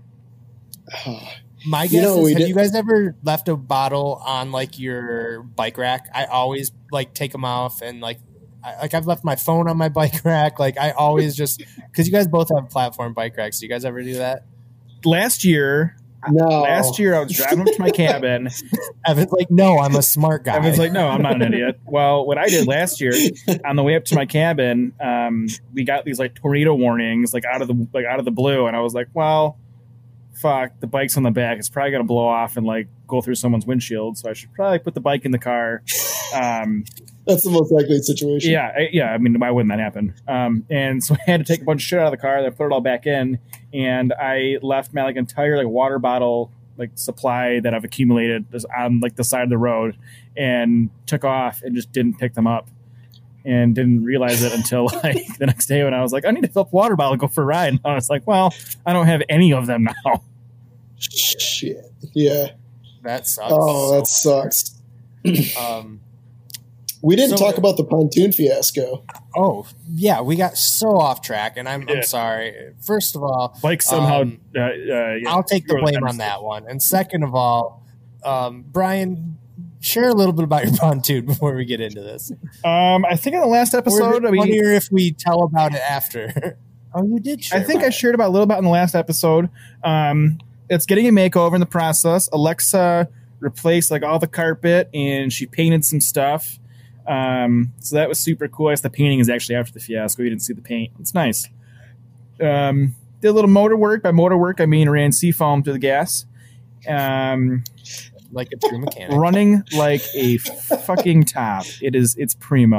My guess You know, is, we have did- you guys ever left a bottle on like your bike rack? I always like take them off and like, I, like I've left my phone on my bike rack. Like I always just, because you guys both have platform bike racks. Do you guys ever do that? Last year, No. last year I was driving up to my cabin. Evan's like, no, I'm a smart guy. I was like, no, I'm not an idiot. Well, what I did last year on the way up to my cabin, um, we got these like tornado warnings, like out of the like out of the blue, and I was like, well, fuck, the bike's on the back. It's probably gonna blow off and like go through someone's windshield, so I should probably put the bike in the car. Um, That's the most likely situation. yeah, I, yeah. I mean, why wouldn't that happen? Um, and so I had to take a bunch of shit out of the car, then put it all back in, and I left my like entire like water bottle like supply that I've accumulated just on like the side of the road, and took off and just didn't pick them up, and didn't realize it until like the next day when I was like, I need to fill up a water bottle and go for a ride. And I was like, well, I don't have any of them now. Shit. Yeah. that sucks. Oh, that so sucks. much. Um, We didn't So- talk about the pontoon fiasco. oh yeah, we got so off track, and I'm, Yeah. I'm sorry. First of all, Bike somehow. Um, uh, uh, yeah, I'll take the you were blame on that one. And second of all, um, Brian, share a little bit about your pontoon before we get into this. Um, I think in the last episode, Or I mean, funnier if we tell about it after. Oh, you did. Share I think about I shared about a little bit in the last episode. Um, it's getting a makeover in the process. Alexa replaced like all the carpet and she painted some stuff. Um, so that was super cool. I guess the painting is actually after the fiasco. You didn't see the paint. It's nice. Um, did a little motor work. By motor work, I mean ran seafoam through the gas. Um, it, like a true mechanic. running like a fucking top. It is. It's primo.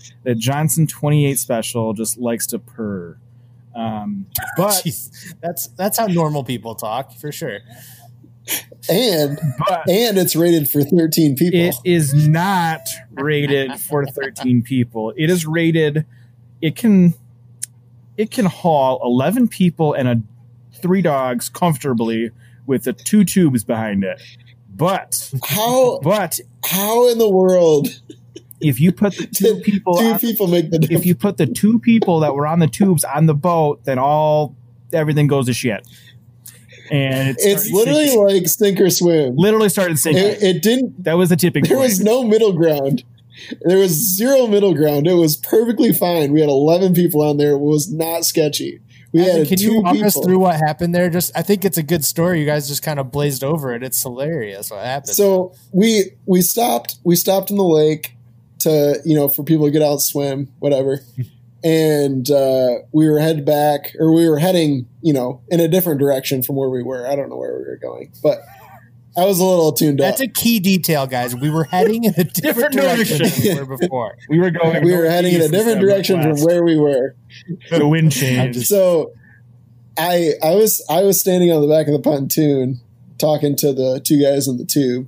that Johnson twenty-eight Special just likes to purr. Um, but Jeez, that's that's how normal people talk for sure. And but and it's rated for thirteen people. it is not rated for thirteen people. It is rated. It can it can haul eleven people and a three dogs comfortably with the two tubes behind it. But how but how in the world if you put the two did people two on, people make the difference? if you put the two people that were on the tubes on the boat, then all everything goes to shit. And it It's started literally sinking. like sink or swim. literally started sinking. It, it didn't. That was the tipping There point. was no middle ground. There was zero middle ground. It was perfectly fine. We had eleven people on there. It was not sketchy. We Evan, had can two you walk people. us through what happened there? Just, I think it's a good story. You guys just kind of blazed over it. It's hilarious what happened. So we we stopped we stopped in the lake to you know for people to get out and swim whatever, and uh, we were headed back or we were heading you know in a different direction from where we were. I don't know where we were going, but I was a little tuned That's up. a key detail, guys. We were heading in a different, Different direction, direction. than we were before. we were going. we were heading in a different direction from where we were. the wind changed. So I I was I was standing on the back of the pontoon talking to the two guys in the tube,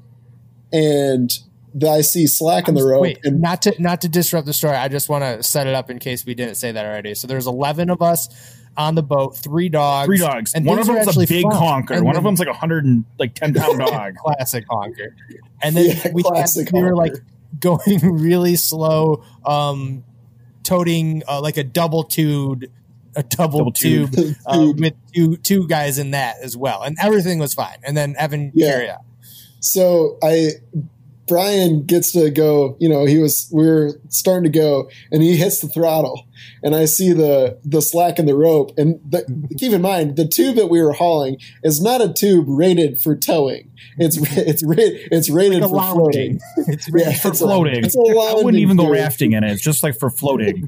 and I see slack in the rope. Wait, and not to not to disrupt the story. I just want to set it up in case we didn't say that already. So there's eleven of us on the boat, three dogs, Three dogs. and One of things are them's a actually big fun. honker. And One then- of them's like a hundred and like ten pound dog. classic honker. And then Yeah, we, had, classic we were honker. like going really slow, um, toting uh, like a double tubed, a double, Double tube, tube. uh, Tube. with two two guys in that as well, and everything was fine. And then Evan, Yeah. carry on. So I, Brian gets to go. You know, he was we were starting to go, and he hits the throttle, and I see the the slack in the rope. And the, keep in mind, the tube that we were hauling is not a tube rated for towing. It's it's ra- it's rated Like a for floating. lounging. It's Yeah, really For it's a- floating. it's a I wouldn't lounging even go tube. rafting in it. It's just like for floating.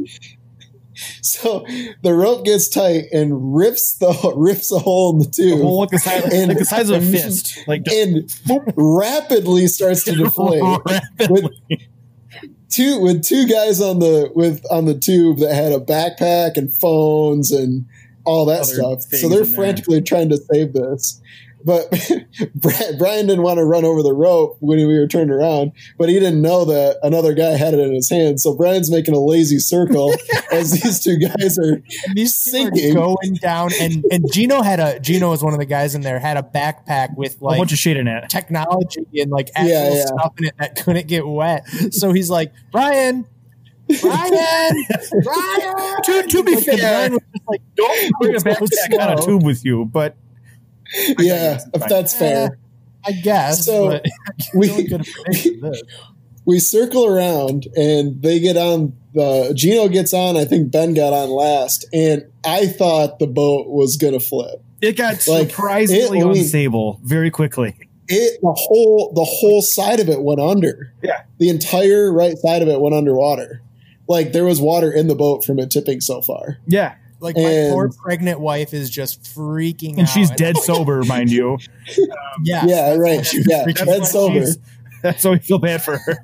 So the rope gets tight and rips the rips a hole in the tube. Well, like the size, And- like the size of a fist. Like and rapidly starts to deflate. with two with two guys on the with on the tube that had a backpack and phones and all that Other stuff. things So they're in there. frantically trying to save this. But Brian didn't want to run over the rope when we were turned around, but he didn't know that another guy had it in his hand. So Brian's making a lazy circle as these two guys are And these two are sinking. going down, and and Gino had a Gino was one of the guys in there had a backpack with a like bunch of shit in it. technology and like actual Yeah, yeah. stuff in it that couldn't get wet. So he's like, Brian, Brian, Brian. To, to be Like, the fair, Brian was just like, don't bring a so backpack on a slow. tube with you, but Yeah, if that's fair. I guess. So, but we- really could have predicted this. We circle around and they get on the Gino gets on. I think Ben got on last, and I thought the boat was gonna flip. it got Like, surprisingly it leaned- unstable very quickly. It the whole the whole side of it went under. Yeah. The entire right side of it went underwater. Like there was water in the boat from it tipping so far. Yeah. Like my And- poor pregnant wife is just freaking out. And she's dead sober, mind you. Yeah. Yeah, right. Yeah, That's dead why sober. she's- That's why we feel bad for her.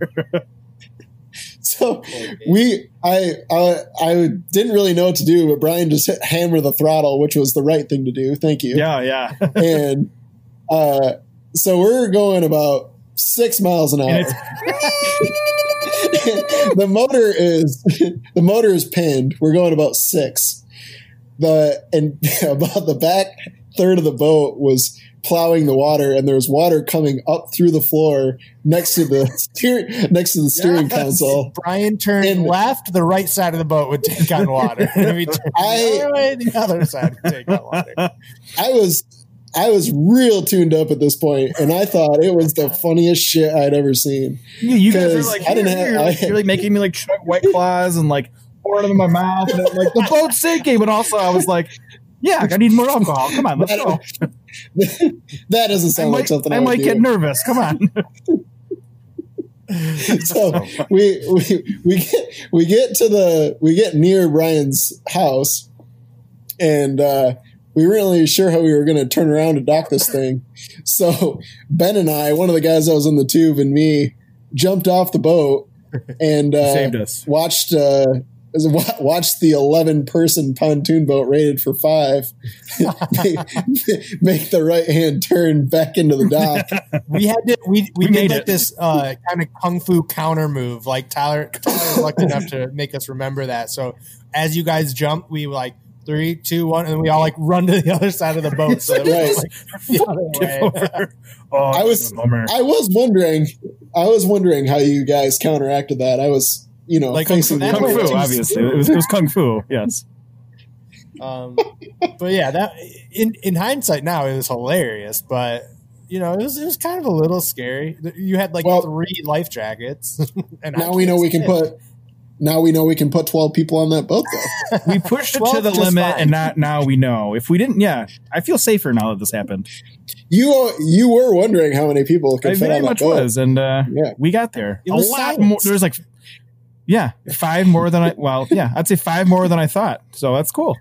So we, I, I, I didn't really know what to do, but Brian just hit hammer the throttle, which was the right thing to do. Thank you. Yeah, yeah. And uh, so we're going about six miles an hour. And it's the motor is the motor is pinned. We're going about six. The and about the back third of the boat was plowing the water, and there was water coming up through the floor next to the steer next to the steering Yes. console. Brian turned And- left, the right side of the boat would take on water. And if he turned I- the other way, the other side would take on water. I was I was real tuned up at this point, and I thought it was the funniest shit I'd ever seen. you, you guys are 'Cause like, I didn't have- you're, like, I- you're like making me like chug White Claws and like pouring them in my mouth, and I'm like the boat's sinking. But also, I was like, yeah, I need more alcohol. Come on, let's go. That doesn't I sound like might, something I, I would might do. get nervous. Come on. So we, we we get we get to the we get near Brian's house, and uh, we weren't really sure how we were going to turn around to dock this thing. So Ben and I, one of the guys that was in the tube, and me, jumped off the boat and uh, saved us. Watched uh, watched the eleven person pontoon boat rated for five make, make the right hand turn back into the dock. We had to we we, We did made like it. this uh, kind of kung fu counter move. Like Tyler, Tyler was lucky enough to make us remember that. So as you guys jump, we were like three, two, one, and then we all like run to the other side of the boat. So that we Right. like, the other way. Oh, I was bummer. I was wondering I was wondering how you guys counteracted that. I was you know Like facing Kung the Kung other Fu, way. obviously. It was, it was Kung Fu, yes. Um, but yeah, that in in hindsight now it was hilarious, but you know it was it was kind of a little scary. You had like Well- three life jackets, and I Now we know we can did. put now we know we can put twelve people on that boat though. We pushed it Well, to the just limit, fine. and not now we know. If we didn't, yeah, I feel safer now that this happened. You you were wondering how many people could I fit very on that much boat. was, and uh, Yeah. we got there. It a was lot science. more. There was like, yeah, five more than I. Well, yeah, I'd say five more than I thought. So that's cool.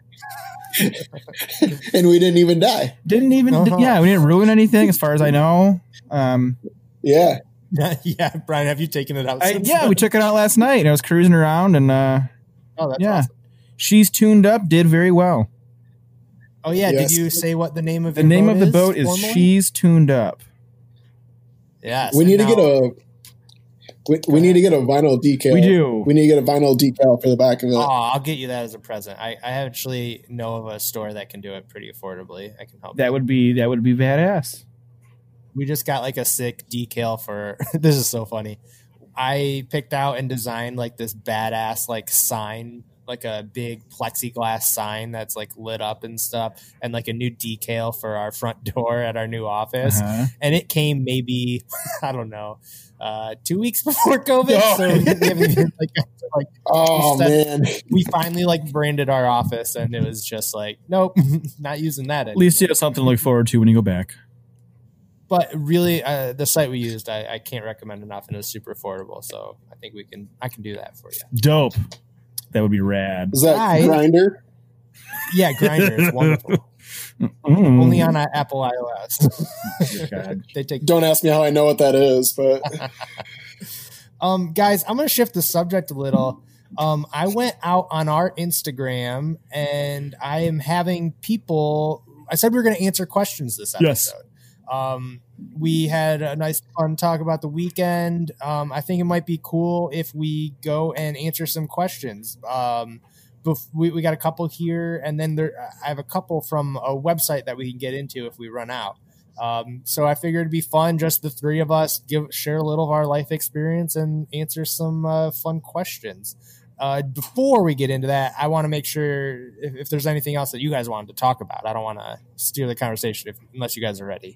And we didn't even die. Didn't even. Uh-huh. Yeah, we didn't ruin anything as far as I know. Um, Yeah. yeah, Brian, have you taken it out? I, since yeah, then? we took it out last night. And I was cruising around, and uh, Oh, that's yeah, awesome. she's tuned up. Did very well. Oh yeah, Yes. did you say what the name of The your name boat of the is boat is formally? She's Tuned Up. Yes. We need to and get now- a we, we need to get a vinyl decal. We do. We need to get a vinyl decal for the back of it. Oh, I'll get you that as a present. I, I actually know of a store that can do it pretty affordably. I can help. That would be that would be badass. We just got like a sick decal for this is so funny. I picked out and designed like this badass like sign, like a big plexiglass sign that's like lit up and stuff, and like a new decal for our front door at our new office. Uh-huh. And it came maybe I don't know, uh, two weeks before COVID. Oh. So we haven't even, like, like Oh Instead- man. we finally like branded our office, and it was just like, nope, not using that. At least you have something to look forward to when you go back. But really, uh, the site we used, I, I can't recommend enough, and it was super affordable. So I think we can, I can do that for you. Dope. That would be rad. Is that Right. Grinder? Yeah, Grinder, it's wonderful. Mm. Only on uh, Apple iOS. God. They take. Don't ask me how I know what that is, but Um, guys, I'm going to shift the subject a little. Um, I went out on our Instagram, and I am having people. I said we were going to answer questions this Yes. episode. Um, we had a nice fun talk about the weekend. Um, I think it might be cool if we go and answer some questions. Um, bef- we, we got a couple here, and then there, I have a couple from a website that we can get into if we run out. Um, so I figured it'd be fun, just the three of us, give share a little of our life experience and answer some uh, fun questions. Uh, before we get into that, I want to make sure if, if there's anything else that you guys wanted to talk about. I don't want to steer the conversation if, unless you guys are ready.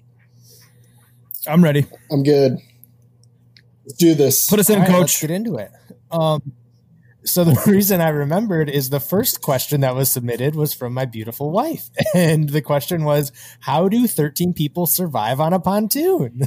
I'm ready. I'm good. Let's do this. Put us in, All right, let's coach. get into it. Um, so the reason I remembered is the first question that was submitted was from my beautiful wife. And the question was, how do thirteen people survive on a pontoon?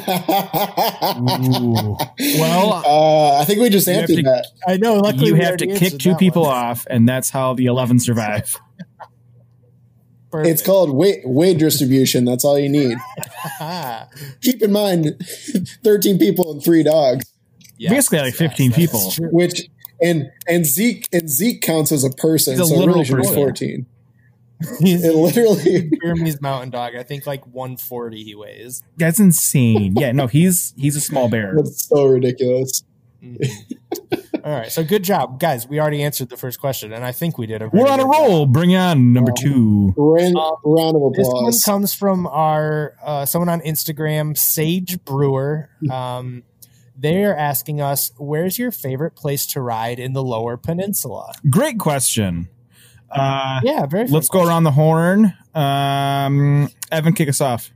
Ooh. Well, uh, I think we just You have answered to- that. I know. Luckily, you we have already to answered kick two that people one. off, and that's how the eleven survive. Perfect. It's called weight weight distribution. That's all you need. Ah, Keep in mind, thirteen people and three dogs, yes, Basically, like yes, fifteen that's people. true. which and and Zeke and Zeke counts as a person, He's a so it literal really should be person. fourteen. He's It literally. Burmese mountain dog. I think like one forty he weighs. That's insane. Yeah, no, he's he's a small bear. That's so ridiculous. Mhm. All right, so good job, guys. We already answered the first question, and I think we did a. We're very on a good job. roll. Bring on number two. Round, Um, round of This one applause. comes from our uh, someone on Instagram, Sage Brewer. Um, they're asking us, "Where's your favorite place to ride in the Lower Peninsula?" Great question. Uh, Yeah, very. let's fun go around the horn. Um, Evan, kick us off.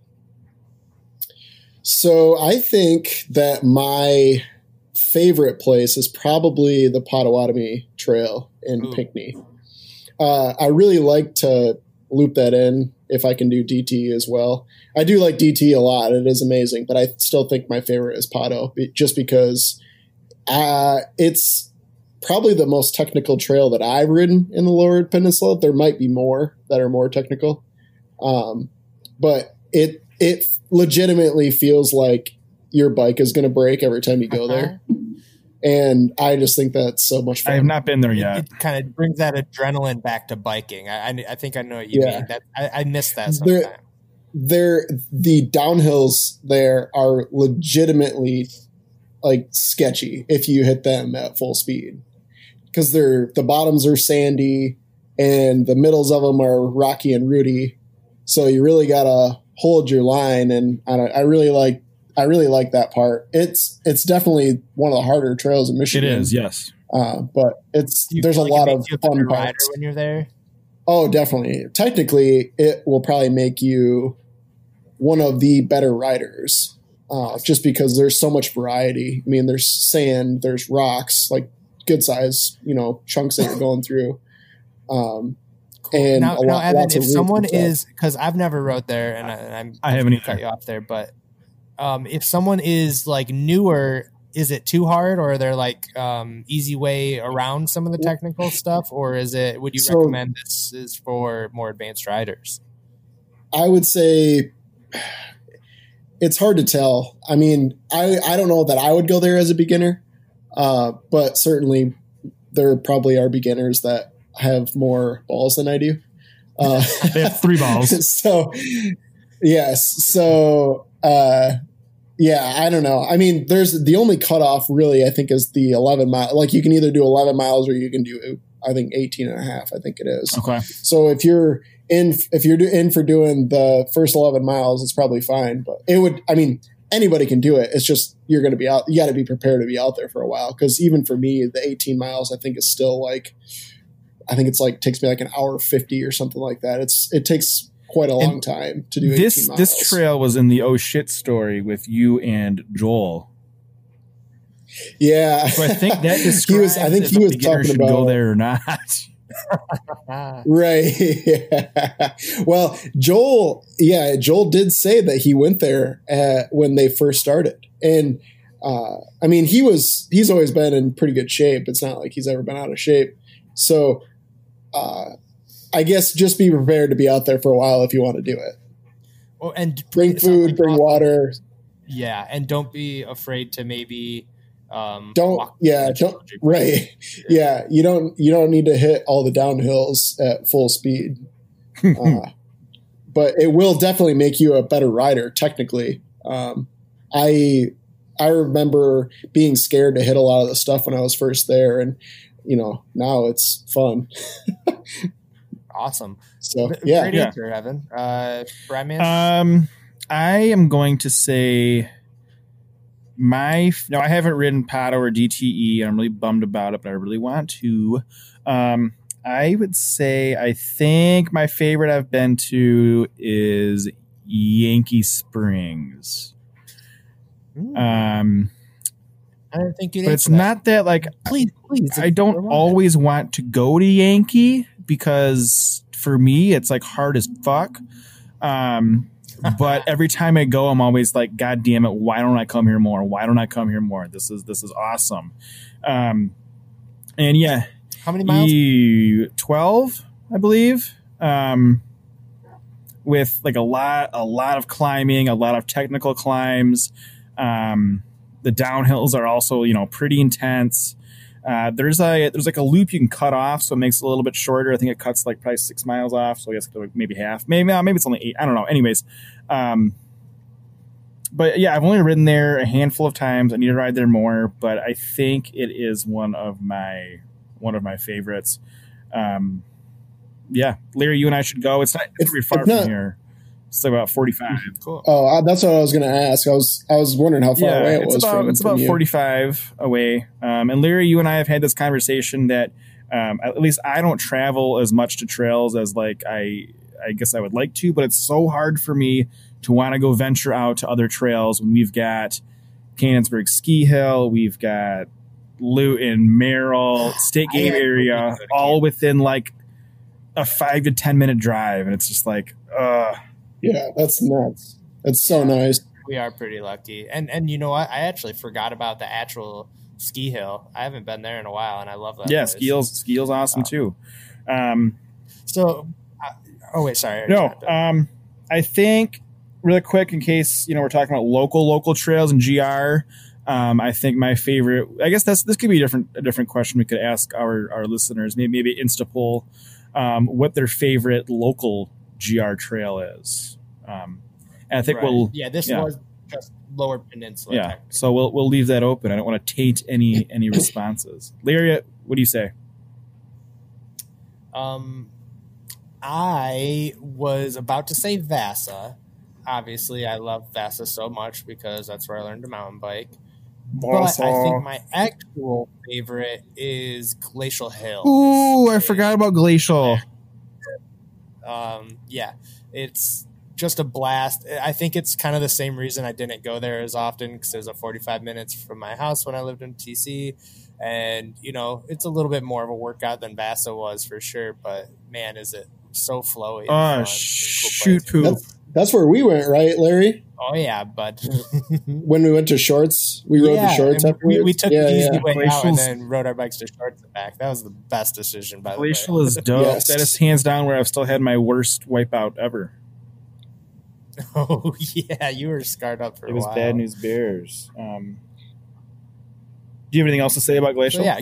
So I think that my favorite place is probably the Potawatomi Trail in Ooh. Pinckney. Uh, I really like to loop that in if I can do D T as well. I do like D T a lot. It is amazing, but I still think my favorite is Pato be- just because uh, it's probably the most technical trail that I've ridden in the Lower Peninsula. There might be more that are more technical. Um, but it, it legitimately feels like your bike is going to break every time you go there. And I just think that's so much fun. I have not been there It, yet. it kind of brings that adrenaline back to biking. I, I, I think I know what you Yeah. mean. That I, I miss that There- sometimes. They're, the downhills there are legitimately like sketchy if you hit them at full speed, because they're the bottoms are sandy and the middles of them are rocky and rooty. So you really gotta hold your line, and I, don't, I really like I really like that part. It's it's definitely one of the harder trails in It Michigan. is, yes. uh, but it's Do you there's a feel like lot it of makes you a better fun rider parts. when you're there. Oh, definitely. Technically, it will probably make you one of the better riders, uh, just because there's so much variety. I mean, there's sand, there's rocks, like good size, you know, chunks that you're going through. Um, and now, a now lot, Evan, lots of if roots someone and stuff. is, because I've never rode there, and, I, and I'm I haven't cut either. you off there, but um, if someone is like newer, is it too hard, or are there like um, easy way around some of the technical stuff, or is it? Would you So- recommend this is for more advanced riders? I would say it's hard to tell. I mean, I, I don't know that I would go there as a beginner, uh, but certainly there probably are beginners that have more balls than I do. Uh, They have three balls. so, yes. So, uh, yeah, I don't know. I mean, there's the only cutoff really, I think, is the eleven mile. Like you can either do eleven miles or you can do, I think, eighteen and a half, I think it is. Okay. So if you're in, if you're do- in for doing the first eleven miles, it's probably fine. But it would, I mean, anybody can do it. It's just you're going to be out. You got to be prepared to be out there for a while. Because even for me, the eighteen miles, I think is still like, I think it's like takes me like an hour fifty or something like that. It's it takes quite a long And time to do This eighteen miles. this trail was in the oh shit story with you and Joel. Yeah, So I think that he describes was. I think if he a was beginner talking should about go there or not. Ah, Right. Yeah. Well, Joel, yeah, Joel did say that he went there uh, when they first started. And uh, I mean, he was, he's always been in pretty good shape. It's not like he's ever been out of shape. So uh, I guess just be prepared to be out there for a while if you want to do it. well, and Bring food, bring water. Yeah, and don't be afraid to maybe um, Don't, walk yeah, the don't, geology. right. Yeah. You don't, you don't need to hit all the downhills at full speed. uh, but it will definitely make you a better rider technically. Um, I I remember being scared to hit a lot of the stuff when I was first there, and you know now it's fun. Awesome. So V- yeah, Great Yeah. answer, Evan. Uh, Bradman? Um, I am going to say my no, I haven't ridden Pato or D T E. I'm really bummed about it, but I really want to. Um, I would say I think my favorite I've been to is Yankee Springs. Hmm, Um, I didn't think you'd but it's answer that. not that like Please, please. I don't Go on. always want to go to Yankee because for me it's like hard as fuck. Um, but every time I go, I'm always like, God damn it, why don't I come here more? Why don't I come here more? This is this is awesome. Um, and yeah, How many miles? E- twelve, I believe. Um, with like a lot, a lot of climbing, a lot of technical climbs. Um, the downhills are also, you know, pretty intense. Uh, there's a there's like a loop you can cut off, so it makes it a little bit shorter. I think it cuts like probably six miles off, so I guess like maybe half, maybe uh, maybe it's only eight. I don't know. Anyways, um, but yeah, I've only ridden there a handful of times. I need to ride there more, but I think it is one of my one of my favorites. Um, yeah, Larry, you and I should go. It's not it's very far It's not- from here. It's about forty-five. Cool. Oh, I, that's what I was going to ask. I was I was wondering how far away it it's was about from. it's from about you. forty-five away. Um, and Larry, you and I have had this conversation that um, at least I don't travel as much to trails as like I I guess I would like to, but it's so hard for me to want to go venture out to other trails when we've got Canonsburg Ski Hill, we've got Luton, Merrill, State Game I had area, hoped to go to all within like a five to ten minute drive, and it's just like, uh Yeah, that's nuts. That's so nice. We are pretty lucky. And and you know what? I actually forgot about the actual ski hill. I haven't been there in a while, and I love that. yeah, place. Ski Hill's, Ski Hill's awesome Wow. too. Um, So, uh, oh wait, sorry. I No, interrupted. um, I think really quick in case you know we're talking about local local trails and G R. Um, I think my favorite, I guess that's, this could be a different, a different question we could ask our, our listeners, maybe, maybe Insta poll, um, what their favorite local G R trail is. Um, and I think Right. we'll, Yeah, this yeah. was just Lower Peninsula. yeah. technically. So we'll, we'll leave that open. I don't want to taint any, any responses. Larry, what do you say? Um, I was about to say Vasa. Obviously, I love Vasa so much because that's where I learned to mountain bike. But I think my actual favorite is Glacial Hill. Ooh, I It's- forgot about Glacial. Um, yeah, it's just a blast. I think it's kind of the same reason I didn't go there as often because it was a forty-five minutes from my house when I lived in T C. And, you know, it's a little bit more of a workout than Vasa was for sure. But, man, is it so flowy. and Oh, fun and cool shoot place. poop. That's, that's where we went, right, Larry? Oh, yeah, but When we went to Shorts, we rode the Shorts and we, afterwards. we took yeah, the easy yeah. way out and Glacial's- then rode our bikes to Shorts and back. That was the best decision, by the Glacial way. is dope. Yes. That is hands down where I've still had my worst wipeout ever. Oh, yeah, you were scarred up for It a was while. Bad News Bears. Um, do you have anything else to say about Glacial? So, yeah.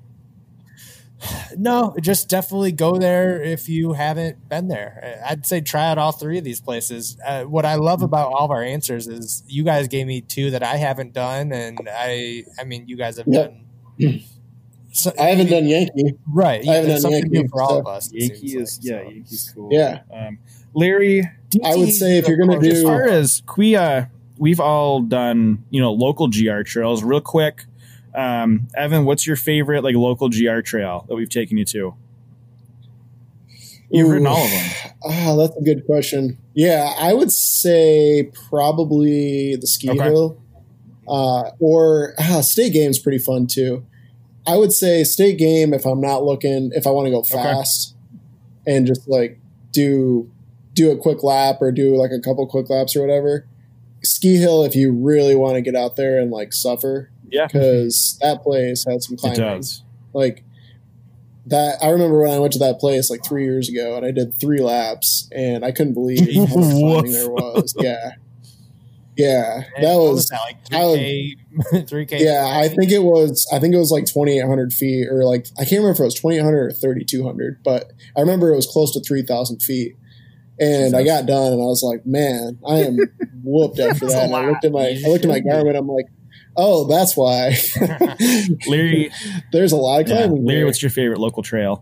No, just definitely go there if you haven't been there. I'd say try out all three of these places. Uh, what I love about all of our answers is you guys gave me two that I haven't done, and I, I mean, you guys have Yep. done. So, I haven't done Yankee. right. Yeah, haven't there's done something Yankee, new for all so- of us. it Yankee seems is like, yeah, so. Yankee's cool. Yeah. Um, Larry, I would say if you're gonna D T 's do- as the far closest. as we uh we've all done, you know, local G R trails real quick. Um, Evan, what's your favorite like local G R trail that we've taken you to? You've Ooh. ridden all of them. Ah, that's a good question. Yeah, I would say probably the ski Okay. hill, uh, or ah, state game's pretty fun too. I would say state game if I'm not looking, if I want to go fast and just like do do a quick lap or do like a couple quick laps or whatever. Ski hill if you really want to get out there and like suffer Yeah, because that place has some it climbing. does. Like that, I remember when I went to that place like three years ago, and I did three laps, and I couldn't believe how much climbing there was. Yeah, yeah, And that what was. that, like I was- three K, three K. Yeah, I think it was. I think it was like twenty eight hundred feet, or like I can't remember if it was twenty eight hundred or thirty two hundred, but I remember it was close to three thousand feet. And I Jesus. got done, and I was like, "Man, I am whooped after That's a that." And I lot. looked at my, You I looked at my should be. Garmin. I'm like, "Oh, that's why." Larry, There's a lot of yeah, climbing. Larry, there. what's your favorite local trail?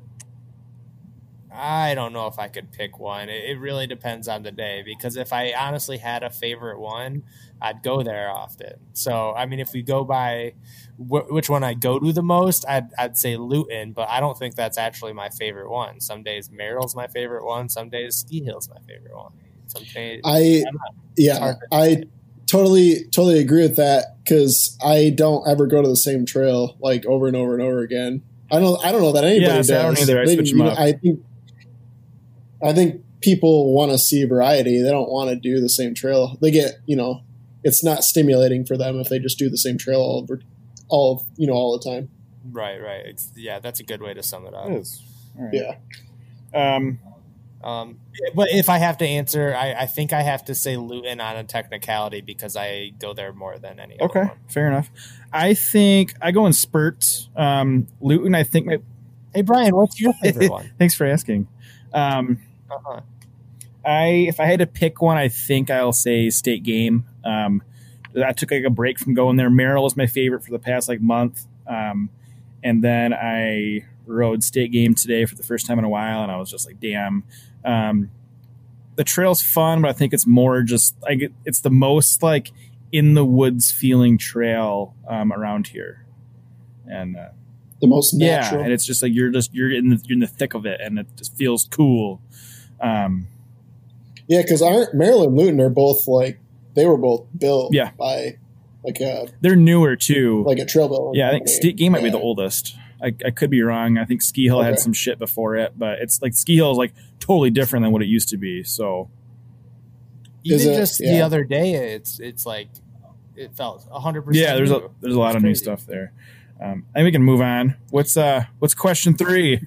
I don't know if I could pick one. It, it really depends on the day because if I honestly had a favorite one, I'd go there often. So, I mean, if we go by wh- which one I go to the most, I'd, I'd say Luton, but I don't think that's actually my favorite one. Some days Merrill's my favorite one. Some days Ski Hill's my favorite one. Some days I I'm not- yeah, hard to I totally totally agree with that because I don't ever go to the same trail like over and over and over again. I don't I don't know that anybody Yeah, does. so I don't either. I They- switch you them know, up. I think I think people want to see variety. They don't want to do the same trail. They get you know it's not stimulating for them if they just do the same trail all over all you know all the time. right, right. It's, yeah, that's a good way to sum it up. It is. All right. Yeah. Um, Um, but if I have to answer, I, I think I have to say Luton on a technicality because I go there more than any other okay, one. fair enough. I think I go in spurts. Um, Luton, I think my. Hey, Brian, what's your favorite one? Thanks for asking. Um, Uh-huh. I if I had to pick one, I think I'll say State Game. Um, I took like a break from going there. Merrill was my favorite for the past like month, um, and then I rode State Game today for the first time in a while, and I was just like, damn. Um, the trail's fun, but I think it's more just like it, it's the most like in the woods feeling trail um, around here, and uh, The most natural. yeah, and it's just like you're just you're in the you're in the thick of it, and it just feels cool. Um, Yeah, because aren't Maryland and Luton are both like they were both built Yeah. by like a they're newer too. like a trail building yeah, I think company. State Game might be Yeah. the oldest. I, I could be wrong. I think Ski Hill had Okay. some shit before it, but it's like Ski Hill is like totally different than what it used to be. So Even Is it? just the Yeah. other day, it's it's like it felt a hundred percent. yeah, there's a new. there's a lot It's of new crazy. stuff there. Um, I think we can move on. What's uh what's question three?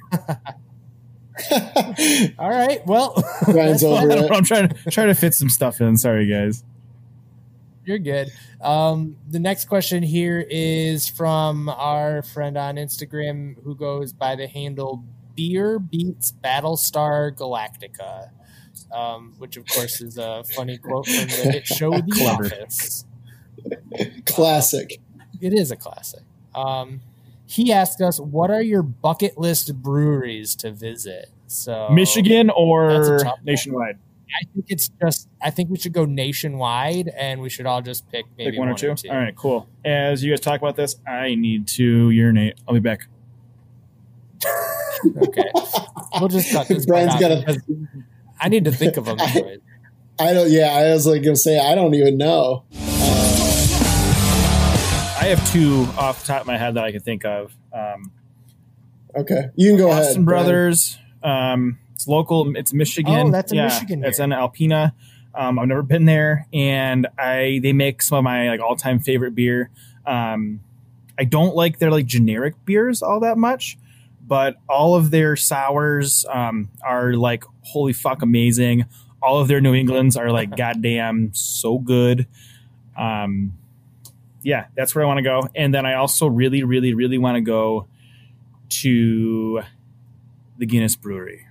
All right, well, Ryan's over it. I'm trying to trying to fit some stuff in. Sorry, guys. You're good. Um, the next question here is from our friend on Instagram who goes by the handle Beer Beats Battlestar Galactica, um, which of course is a funny quote from the hit show The Clever. Office. Classic. It is a classic. Um, he asked us, what are your bucket list breweries to visit? So Michigan That's or a tough one. nationwide? I think it's just, I think we should go nationwide and we should all just pick maybe Pick one, or, two? All right, cool. As you guys talk about this, I need to urinate. I'll be back. Okay. We'll just cut this. Brian's part got out a- because I need to think of them. anyways. I don't. Yeah, I was like gonna say I don't even know. I have two off the top of my head that I can think of. Um, Okay, you can go ahead. Austin Brian. Brothers. Um, it's local. It's Michigan. Oh, that's in yeah, Michigan It's here. in Alpena. Um, I've never been there, and I they make some of my like all time favorite beer. Um, I don't like their like generic beers all that much, but all of their sours um, are like holy fuck amazing. All of their New Englands are like goddamn so good. Um, yeah, that's where I want to go. And then I also really, really, really want to go to the Guinness Brewery.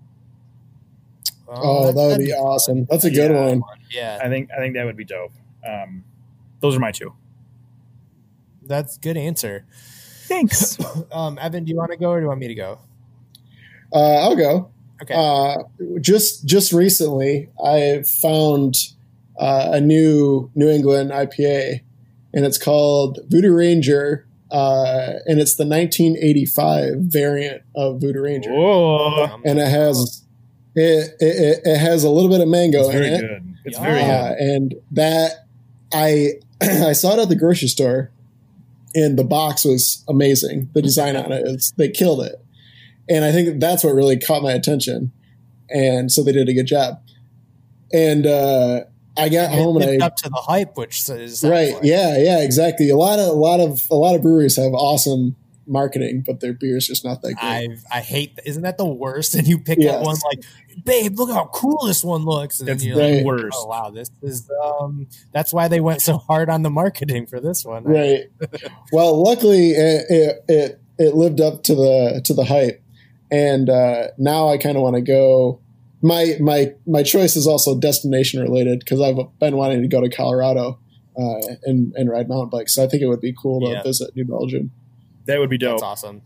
Oh, that would that'd be fun. awesome. That's a good Yeah. one. Yeah, I think I think that would be dope. Um, those are my two. that's a good answer. Thanks. Um, Evan, do you want to go or do you want me to go? Uh, I'll go. Okay. Uh, just just recently, I found uh, a new New England I P A, and it's called Voodoo Ranger, uh, and it's the nineteen eighty-five variant of Voodoo Ranger, Whoa, Um, and it has it, it it has a little bit of mango it's in very it, good. It's Yeah. very uh, good. and that I I saw it at the grocery store, and the box was amazing. The design on it is they killed it. And I think that's what really caught my attention. And so they did a good job. And uh, I got it home and lived I up to the hype, which is right, yeah, yeah, exactly. A lot of a lot of a lot of breweries have awesome marketing, but their beer is just not that good. I I hate. Isn't that the worst? And you pick Yes. up one like, babe, look how cool this one looks. And That's then the you're like, worst. oh wow, this is. Um, that's why they went so hard on the marketing for this one. Right. Well, luckily it, it it it lived up to the to the hype, and uh, now I kind of want to go. My my my choice is also destination related because I've been wanting to go to Colorado uh, and and ride mountain bikes. So I think it would be cool to Yeah. visit New Belgium. That would be dope. That's awesome.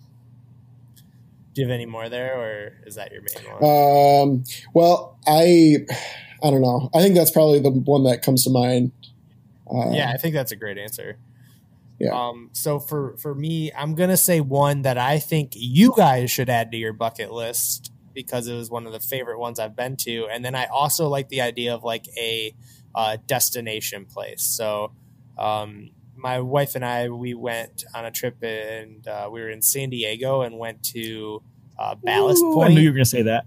Do you have any more there, or is that your main one? Um, well, I I don't know. I think that's probably the one that comes to mind. Uh, Yeah, I think that's a great answer. Yeah. Um, so for for me, I'm gonna say one that I think you guys should add to your bucket list because it was one of the favorite ones I've been to, and then I also like the idea of like a uh, destination place. So, um, my wife and I we went on a trip and uh, we were in San Diego and went to uh, Ballast Ooh, Point. I knew you were going to say that.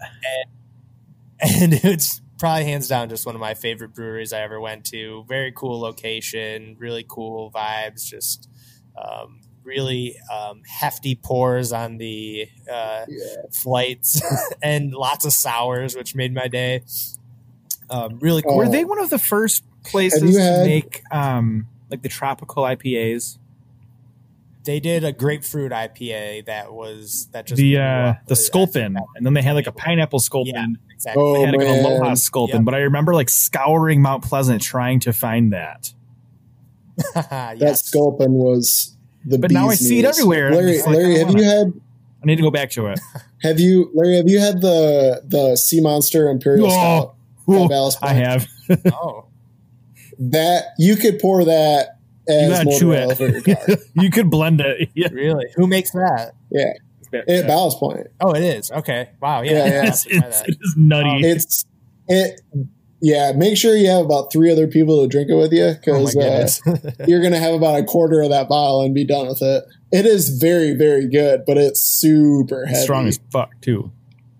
And it's probably hands down just one of my favorite breweries I ever went to. Very cool location, really cool vibes, just um, really um, hefty pours on the uh, Yeah. flights and lots of sours, which made my day. Um, really cool. Oh. Were they one of the first places Have you had- to make um, like the tropical I P As? They did a grapefruit I P A that was that just The blew uh, up. the sculpin, and then they had like a pineapple Yeah, sculpin. exactly. Oh, They had like an man. aloha sculpin, Yep. but I remember like scouring Mount Pleasant trying to find that. That Yes. sculpin was the. But now I bee's see it knees. everywhere, and I'm Larry, just like, Larry, I have wanna- you had? I need to go back to it. Have you, Larry? Have you had the the Sea Monster Imperial Oh, Stout? Ooh, at Ballast I Point? have. Oh, That you could pour that as gotta motor chew oil it. for your car. You could blend it. Yeah. really? Who makes that? Yeah, at Ballast Point. Oh, it is. Okay. Wow. Yeah. Yeah, I'll yeah. have It's, to try it's, that. it is nutty. Um, It's it. Yeah, make sure you have about three other people to drink it with you Oh my because uh, goodness. you're gonna have about a quarter of that bottle and be done with it. It is very, very good, but it's super It's heavy. strong as fuck too.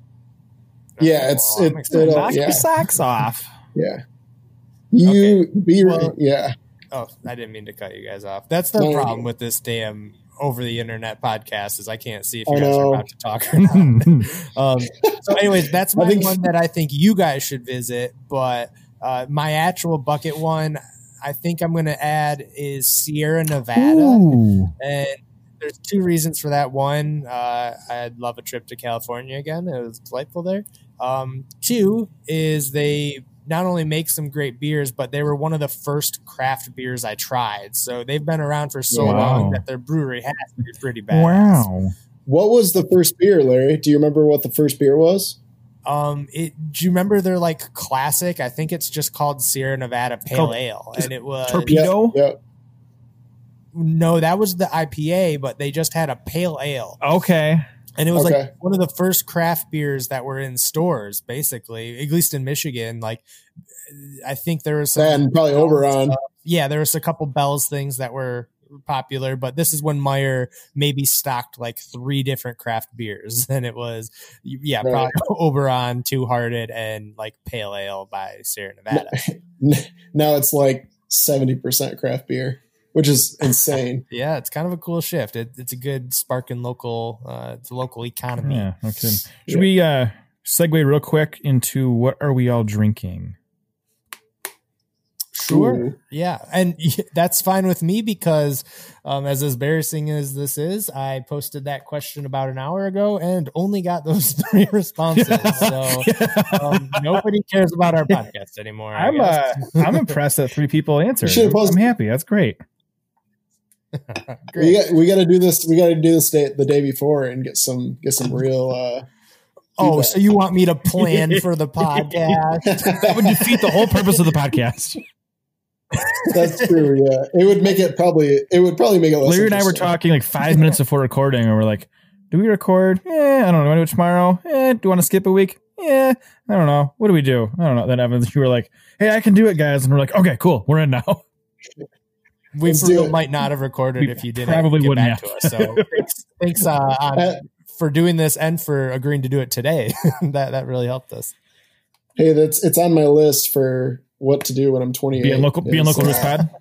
Yeah, it's Well, I'm it, excited. it'll, Knock yeah, your socks off. yeah. You be Well- yeah. Oh, I didn't mean to cut you guys off. That's the No, problem no. with this damn over the internet podcast is I can't see if I you guys are know. about to talk or not. um, so, anyways, that's my I think- one that I think you guys should visit. But uh, my actual bucket one, I think I'm going to add is Sierra Nevada. Ooh. And there's two reasons for that. One, uh, I'd love a trip to California again. It was delightful there. Um, two is they not only make some great beers, but they were one of the first craft beers I tried. So they've been around for so Wow. long that their brewery has to be pretty bad. Wow. What was the first beer, Larry? Do you remember what the first beer was? Um, it, do you remember their like classic? I think it's just called Sierra Nevada Pale called- Ale, and it was Torpedo? Yeah. no, that was the I P A, but they just had a pale ale. Okay. And it was Okay. like one of the first craft beers that were in stores, basically, at least in Michigan. Like, I think there was some, And probably Oberon. yeah, there was a couple Bell's things that were popular, but this is when Meyer maybe stocked like three different craft beers, and it was, yeah, Right. probably Oberon, Two Hearted, and like Pale Ale by Sierra Nevada. Now it's like seventy percent craft beer, which is insane. Yeah, it's kind of a cool shift. It, it's a good sparking local, uh, it's a local economy. Yeah. Okay. Should we uh, segue real quick into what are we all drinking? Sure. Ooh. Yeah. And that's fine with me because um, as embarrassing as this is, I posted that question about an hour ago and only got those three responses. So um, nobody cares about our podcast anymore. I I'm uh, guess. I'm impressed that three people answered. should've posted- I'm happy. That's great. We Great. got we got to do this. We got to do this day, the day before and get some get some real. Uh, Oh, feedback. so you want me to plan for the podcast? That would defeat the whole purpose of the podcast. That's true. Yeah, it would make it probably. It would probably make it. Less Larry and I were interesting. talking like five minutes before recording, and we're like, "Do we record? Eh, I don't know. Do you want to do it tomorrow? Eh, do you want to skip a week? Yeah, I don't know. What do we do? I don't know." Then Evans, you were like, "Hey, I can do it, guys," and we're like, "Okay, cool. We're in now." We Let's for do real it. might not have recorded We if you didn't probably get wouldn't back have. to us. So thanks, thanks uh, on, Uh, for doing this and for agreeing to do it today. that that really helped us. Hey, that's it's on my list for what to do when I'm twenty-eight. Be in local, be in Is, local uh, risk pod.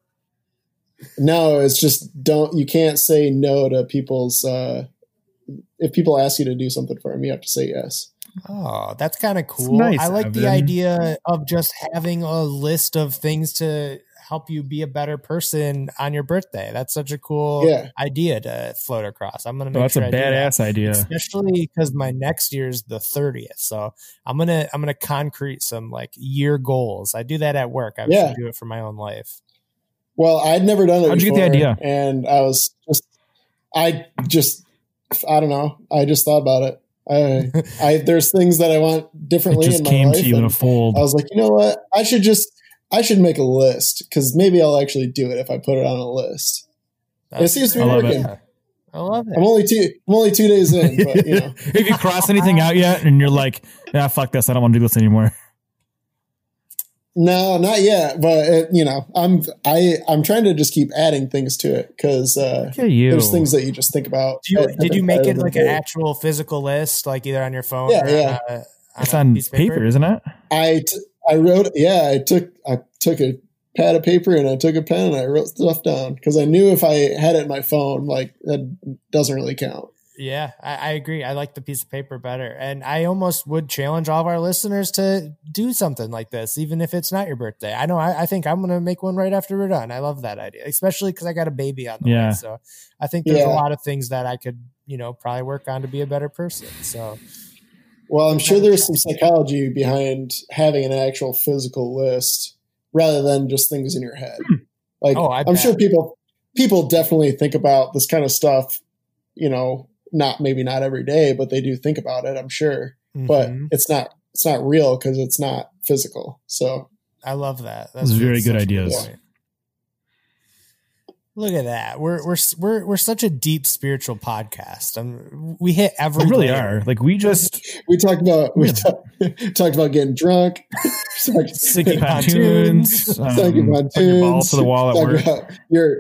No, it's just don't. You can't say no to people's. Uh, if people ask you to do something for them, you have to say yes. Oh, that's kind of cool. nice, I like the Evan. idea of just having a list of things to help you be a better person on your birthday. That's such a cool Yeah. idea to float across. I'm gonna make Oh, that's sure a I do that. badass idea. Especially because my next year's the thirtieth, so I'm gonna I'm gonna concrete some like year goals. I do that at work. I Yeah. should do it for my own life. Well, I'd never done it. How'd you get the before, idea? And I was just, I just, I don't know. I just thought about it. I, I there's things that I want It differently just in my came life. to you in and a fold. I was like, you know what? I should just, I should make a list because maybe I'll actually do it if I put it on a list. That's seems to be I love working. it. I love I'm it. only two. I'm only two days in, but you know. Have you crossed anything out yet? And you're like, "Yeah, fuck this. I don't want to do this anymore." No, not yet. But it, you know, I'm I I'm trying to just keep adding things to it because uh, Look at you. there's things that you just think about. Do you, at did you different make part it of the like an day. actual physical list, like either on your phone Yeah, or yeah. on, a, on It's a on piece of paper, isn't it? I t- I wrote yeah I took I took a pad of paper and I took a pen and I wrote stuff down because I knew if I had it in my phone like that doesn't really count. Yeah, I, I agree. I like the piece of paper better. And I almost would challenge all of our listeners to do something like this, even if it's not your birthday. I know I, I think I'm going to make one right after we're done. I love that idea, especially because I got a baby on the Yeah. way. So I think there's Yeah. a lot of things that I could, you know, probably work on to be a better person. So Well, I'm sure there's some psychology behind having an actual physical list rather than just things in your head. Like Oh, I I'm bet. sure people people definitely think about this kind of stuff, you know, not maybe not every day, but they do think about it, I'm sure. But mhm. it's not it's not real because it's not physical. So I love that. Those are very such good a ideas. point. Look at that. We're we're we're we're such a deep spiritual podcast. Um, we hit every We really layer. are. Like we just we talked about we ta- talked about getting drunk. Talked- Singing pontoons, um, Talking about put your balls tunes, to the wall at talking work. about your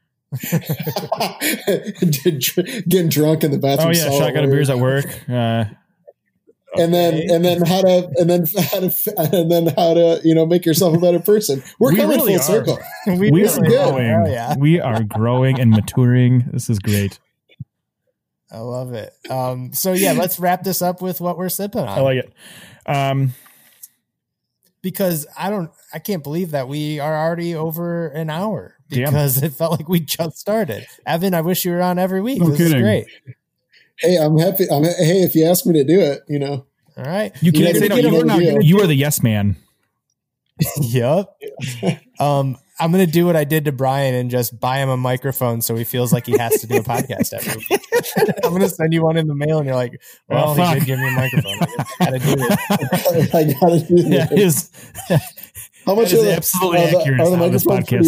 getting drunk in the bathroom. Oh yeah, stall at shotgun of work. beers at work. Uh, and then Okay. and then how to and then how to and then how to you know make yourself a better person. We're We coming really full are. circle. we we really are good. growing. Oh, yeah. We are growing and maturing. This is great. I love it. Um, so yeah, let's wrap this up with what we're sipping on. I like it. Um, because I don't, I can't believe that we are already over an hour because yeah. it felt like we just started. Evan, I wish you were on every week. No this kidding. Is great. Hey, I'm happy. I'm hey, if you ask me to do it, you know. All right. You can't say no. You're not. You are the yes man. Yep. Um, I'm going to do what I did to Brian and just buy him a microphone so he feels like he has to do a podcast every week. I'm going to send you one in the mail and you're like, well, oh, he did give me a microphone. I got to do this. I got to do yeah, this. How much is absolutely are accurate the, how this podcast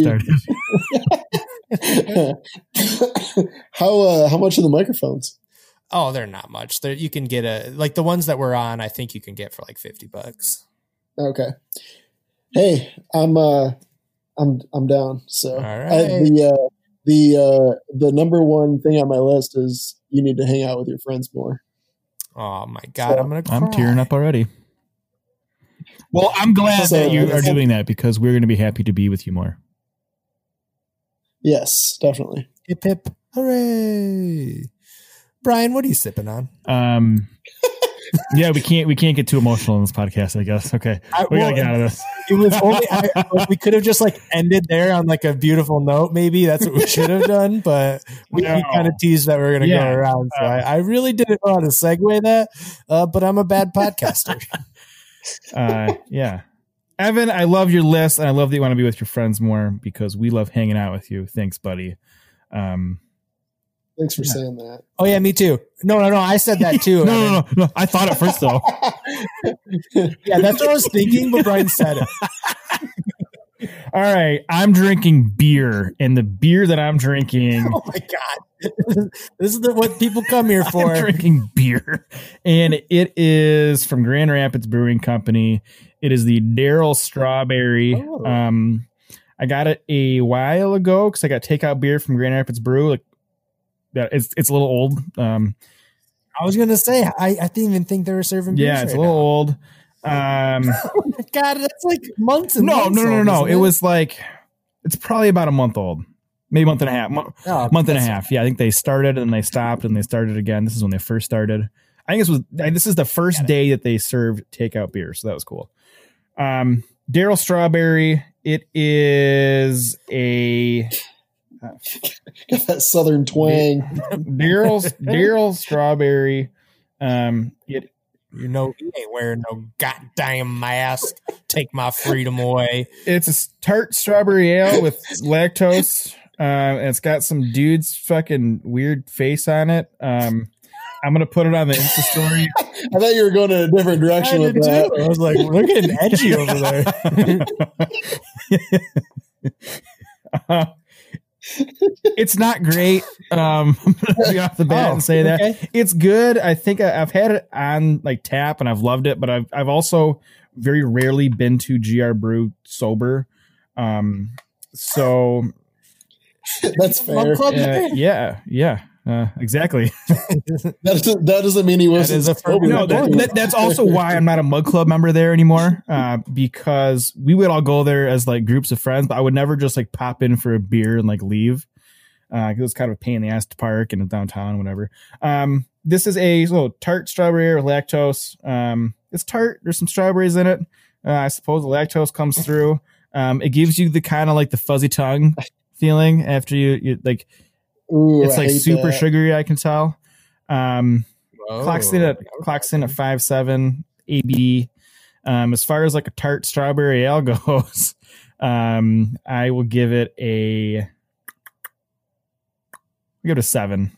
started. how, uh, how much are the microphones? Oh, they're not much. They're, you can get a, like the ones that we're on, I think you can get for like fifty bucks. Okay. Hey, I'm uh, I'm I'm down. So all right. I, the uh, the uh, the number one thing on my list is you need to hang out with your friends more. Oh my god, so, I'm gonna cry. I'm tearing up already. Well, I'm glad so, that you are doing that because we're going to be happy to be with you more. Yes, definitely. Hip hip hooray! Brian, what are you sipping on? Um. Yeah, we can't we can't get too emotional in this podcast, I guess. Okay, I, we well, gotta get out of this. It was only I, we could have just like ended there on like a beautiful note. Maybe that's what we should have done, but we, no. we kind of teased that we we're gonna yeah. go around. So uh, I, I really didn't know how to segue that, uh, but I'm a bad podcaster. uh, yeah, Evan, I love your list, and I love that you want to be with your friends more because we love hanging out with you. Thanks, buddy. Um, Thanks for yeah. saying that. Oh yeah, me too. No, no, no. I said that too. no, no, no, no. I thought it first though. Yeah, that's what I was thinking, but Brian said it. All right, I'm drinking beer, and the beer that I'm drinking. Oh my god, this is the, what people come here for. I'm drinking beer, and it is from Grand Rapids Brewing Company. It is the Daryl Strawberry. Oh. Um, I got it a while ago because I got takeout beer from Grand Rapids Brew. Like, yeah, it's it's a little old. Um, I was gonna say I, I didn't even think they were serving beers. Yeah, it's right a little now. old. Um, oh my god, that's like months and no, months no, no, old, no, no. It, it was like it's probably about a month old, maybe a month and a half, mo- oh, month and a half. Yeah, I think they started and they stopped and they started again. This is when they first started. I think this was this is the first day that they served takeout beer, so that was cool. Um, Daryl Strawberry. It is a. Got that southern twang. Daryl's Daryl Strawberry. Um, it you know he ain't wearing no goddamn mask. Take my freedom away. It's a tart strawberry ale with lactose. Um, and it's got some dude's fucking weird face on it. Um, I'm gonna put it on the Insta story. I thought you were going in a different direction with that. Too. I was like, we're getting edgy over there. uh, It's not great. Um, I'm gonna be off the bat oh, and say that okay. It's good. I think I, I've had it on like tap and I've loved it, but I've I've also very rarely been to G R Brew sober. Um, so that's fair. Uh, yeah, yeah, uh, exactly. that doesn't that doesn't mean he wasn't sober. No, that, that, that's also why I'm not a Mug Club member there anymore. Uh, because we would all go there as like groups of friends, but I would never just like pop in for a beer and like leave. Uh, it was kind of a pain in the ass to park in downtown, whatever. Um, this is a little tart strawberry or lactose. Um, it's tart. There's some strawberries in it. Uh, I suppose the lactose comes through. Um, it gives you the kind of like the fuzzy tongue feeling after you, you like. Ooh, it's like super that. sugary. I can tell. Um, clocks in at clocks in at five seven A B. Um, as far as like a tart strawberry ale goes, um, I will give it a. Give it a seven.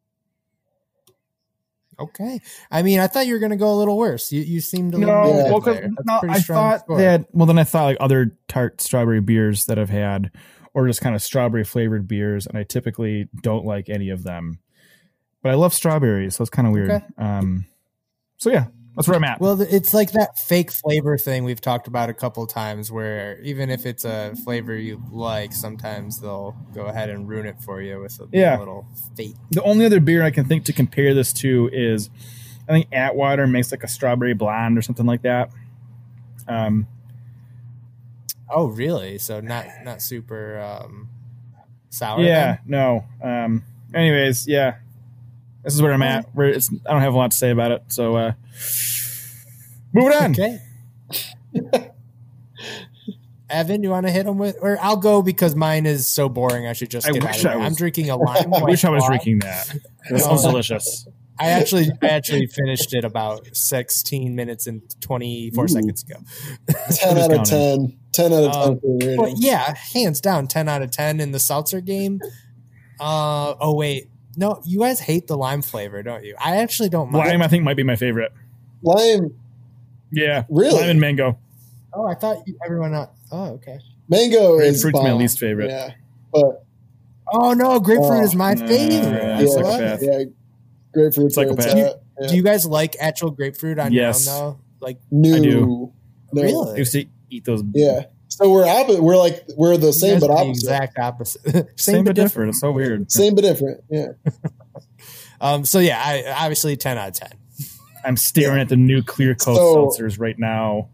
Okay. I mean, I thought you were going to go a little worse. You you seemed a no, little well, no. I thought score. that. Well, then I thought like other tart strawberry beers that I've had, or just kind of strawberry flavored beers, and I typically don't like any of them. But I love strawberries, so it's kind of weird. Okay. Um, so yeah, that's where I'm at. Well, it's like that fake flavor thing we've talked about a couple of times, where even if it's a flavor you like, sometimes they'll go ahead and ruin it for you with a yeah. little fake. The only other beer I can think to compare this to is, I think Atwater makes like a strawberry blonde or something like that. Um. Oh, really? So not not super um, sour. Yeah. Then? No. Um. Anyways, yeah. This is where I'm at. Where it's, I don't have a lot to say about it. So, uh, moving on. Okay. Evan, you want to hit him with, or I'll go because mine is so boring. I should just I get out wish of it. I was- I'm drinking a lime. I wish I was White Claw. drinking that. That sounds delicious. I actually, I actually finished it about sixteen minutes and twenty-four Ooh. seconds ago. ten out of ten. ten out of ten Um, for the rating. But yeah, hands down, ten out of ten in the seltzer game. Uh oh, wait, no, you guys hate the lime flavor, don't you? I actually don't mind. Lime, I think, might be my favorite. Lime, Yeah, Really? lime and mango. Oh, I thought you, everyone. Else, oh, okay. mango is Grapefruit's my bomb. least favorite. Yeah, but Oh no, grapefruit Oh, is my nah, favorite. yeah, yeah, psychopath. yeah, grapefruit. Psychopath. uh, yeah. Do you guys like actual grapefruit on Yes. your own though? Like No. I do. No. I really? used to eat those. Yeah. So we're opposite. We're like we're the You same guys but are the opposite. exact opposite. same, Same, but but different. different. It's so weird. Same but different. Yeah. Um. So yeah, I obviously ten out of ten. I'm staring at the new Clear Coat So- seltzers right now,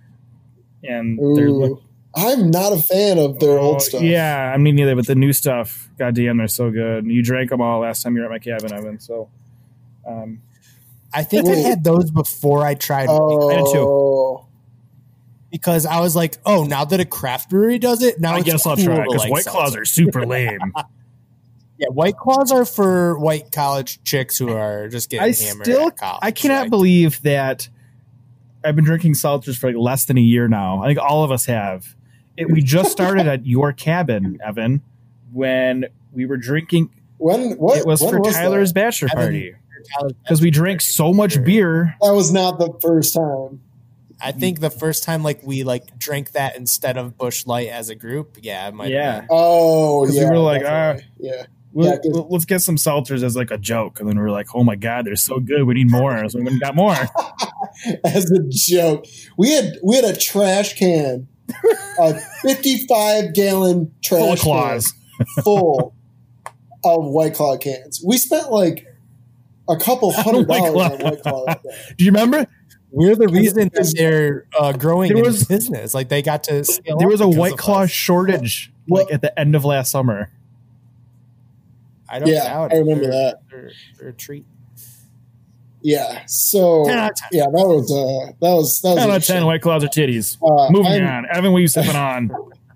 and they're look, Ooh. I'm not a fan of their oh, old stuff. Yeah, I mean neither, but the new stuff, goddamn, they're so good. You drank them all last time you were at my cabin, Evan. So, um, I think I Wait. had those before I tried Oh. I did too. because I was like, oh, now that a craft brewery does it, now I it's guess I'll cool try to because like White Claws seltzer. are super lame. Yeah, White Claws are for white college chicks who are just getting I hammered still, at college. I cannot Like, believe that I've been drinking seltzers for like less than a year now. I think all of us have. It, we just started at your cabin, Evan, when we were drinking. When what? it was when for was Tyler's that? bachelor Evan- party college- because we drank so much beer. That was not the first time. I think the first time like we like drank that instead of Busch Light as a group. Yeah, it might Yeah. have been. Oh 'Cause we yeah. were like, definitely. yeah. We'll, Yeah, 'cause- we'll- let's get some seltzers as like a joke, and then we were like, "Oh my god, they're so good! We need more." So we got more. As a joke, we had we had a trash can, a fifty-five gallon trash Full of can claws. full of White Claw cans. We spent like a couple hundred White dollars Claw. on White Claw. That day. Do you remember? We're the reason that they're uh, growing There in was- business. Like they got to scale There up was a because White of Claw us. shortage Well- like at the end of last summer. I don't Yeah, doubt I it. remember They're- that. They're, they're a treat. Yeah. So ten out of ten. yeah, that was uh, that was that was ten out of ten interesting. White Claws are titties. Uh, Moving I'm- on. Evan, what are you sipping on?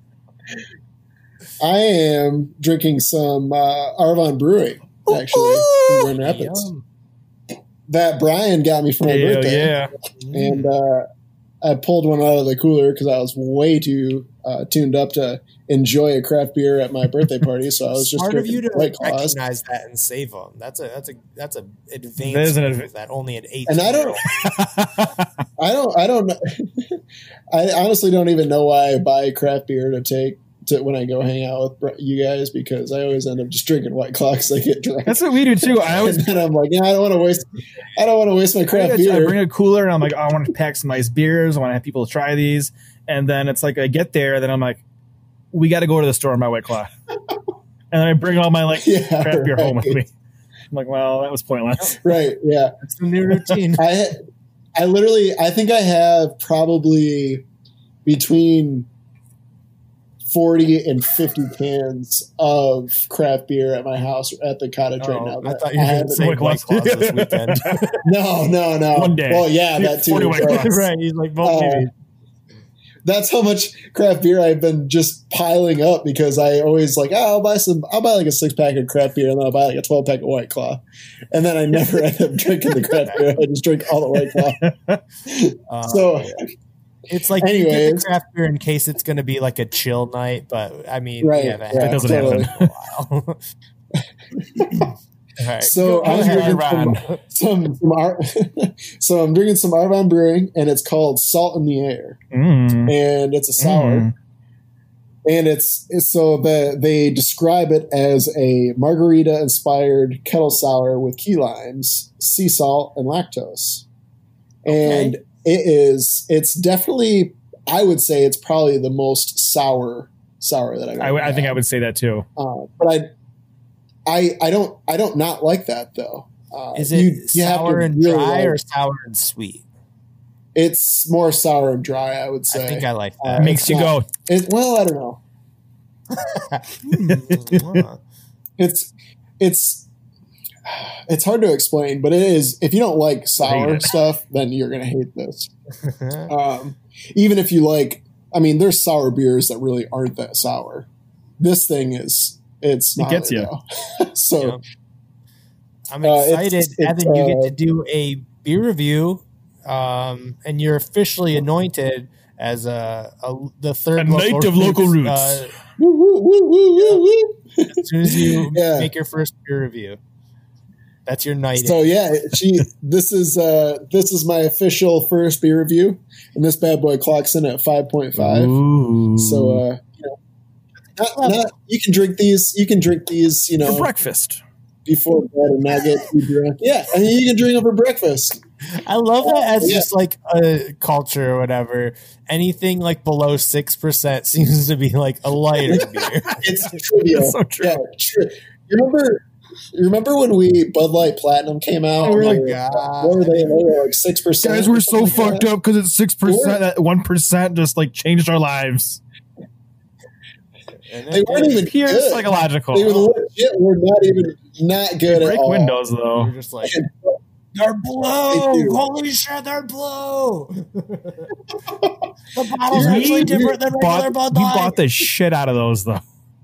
I am drinking some uh, Arvon Brewing actually from Grand Rapids Yum. that Brian got me for my Hell birthday. yeah. And uh, I pulled one out of the cooler because I was way too uh, tuned up to enjoy a craft beer at my birthday party. So I was just Smart of you drinking to White Claws. recognize that and save them. That's a that's a that's a advanced That is an move adva- that only an eighteen. And I don't, I don't, I don't, know- I honestly don't even know why I buy craft beer to take to when I go hang out with br- you guys because I always end up just drinking White Claw because I get drunk. That's what we do too. I always and then I'm like, yeah, I don't want to waste, I don't want to waste my I craft bring, a, I beer. bring a cooler and I'm like, oh, I want to pack some nice beers. I want to have people try these. And then it's like I get there, and then I'm like, we got to go to the store and buy White Claw. And then I bring all my like Yeah, craft beer right. home with me. I'm like, well, that was pointless. Right? Yeah. It's the new routine. I I literally I think I have probably between forty and fifty cans of craft beer at my house at the cottage right now. Oh, I thought you were going haven't- to say White White Claws. Claws this weekend. no, no, no. One day. Well, yeah, that too. forty White but Claws. right. He's like, both Uh, maybe. That's how much craft beer I've been just piling up because I always like, oh, I'll buy some, I'll buy like a six pack of craft beer and then I'll buy like a twelve pack of White Claw, and then I never end up drinking the craft beer. I just drink all the White Claw. Uh, So it's like you get anyways. the craft beer in case it's going to be like a chill night, but I mean, Right, we haven't yeah, had It doesn't totally. happen. in a while. All right. So Go I'm ahead, drinking Ron. some, some, some Ar- so I'm drinking some Arvon Brewing, and it's called Salt in the Air, Mm. and it's a sour, Mm. and it's, it's so the they describe it as a margarita inspired kettle sour with key limes, sea salt, and lactose, and Okay. it is it's definitely I would say it's probably the most sour sour that I've I, ever w- I think I had. would say that too. Uh, but I, I, I don't, I don't not like that though. Uh, Is it you- you have to sour and really dry like- or sour and sweet? It's more sour and dry, I would say. I think I like Uh, that. Makes you go, It, well, I don't know. Mm, It's, it's, it's hard to explain, but it is. If you don't like Hate sour it. stuff, then you're gonna hate this. Um, even if you like I mean, there's sour beers that really aren't that sour. This thing is, it's It not. gets you. So Yeah. I'm Uh, excited, it's- it's, Evan. You get uh, to do a beer review, um, and you're officially anointed as a, a the third A knight of local roots. Uh, woo, woo, woo, woo, woo, woo. as soon as you Yeah. make your first beer review, that's your night. So yeah, she. This is uh, this is my official first beer review, and this bad boy clocks in at five point five. Ooh. So uh, you know, not, not, you can drink these. You can drink these. You know, for breakfast. before bed and not get too drunk. Yeah, I mean, you can drink them for breakfast. I love that as Yeah. just like a culture or whatever. Anything like below six percent seems to be like a lighter beer. It's trivial. That's so true. Yeah, tri- you remember? You remember when we Bud Light Platinum came out? Oh, and my they were- God. What were they? They were like six percent. Guys, we're so fucked up because it's six We're- percent. That one percent just like changed our lives. And They weren't even Pure good. psychological. They were legit. Were not even not good Break at all. windows though. You're just like, they're blue. They do. Holy shit, they're blue. The bottle's You- actually you different than regular Bought, Bud you Light. bought the shit out of those though.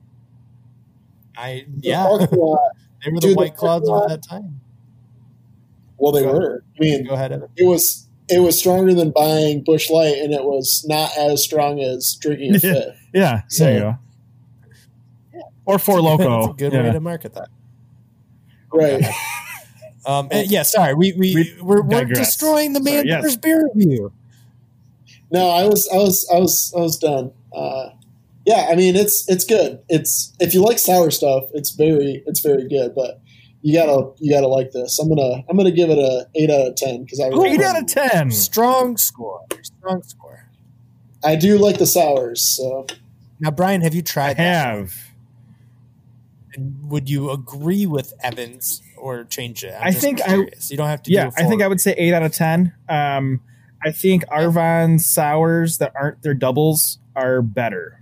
I The yeah, parking lot- they were the Dude, the White Clouds parking of lot- that time. Well, they Go ahead. were. I mean, Go ahead, Evan. it was it was stronger than buying Bush Light, and it was not as strong as drinking a fifth. Yeah, So- there you go. Or Four Loco. That's a good yeah. way to market that. Right. Um, and yeah, sorry, we we We we're, we're digress. destroying the Sorry, man yes. first beer review. No, I was, I was, I was, I was done. Uh, yeah, I mean, it's it's good. It's if you like sour stuff, it's very it's very good. But you gotta you gotta like this. I'm gonna I'm gonna give it a eight out of ten because I really Eight out of ten. Strong score. Strong score. I do like the sours. So Now, Brian, have you I tried that? have. And would you agree with Evans or change it? I'm I just think I- curious. You don't have to. Yeah, do a I think full- I would say eight out of ten. Um, I think Arvon sours that aren't their doubles are better.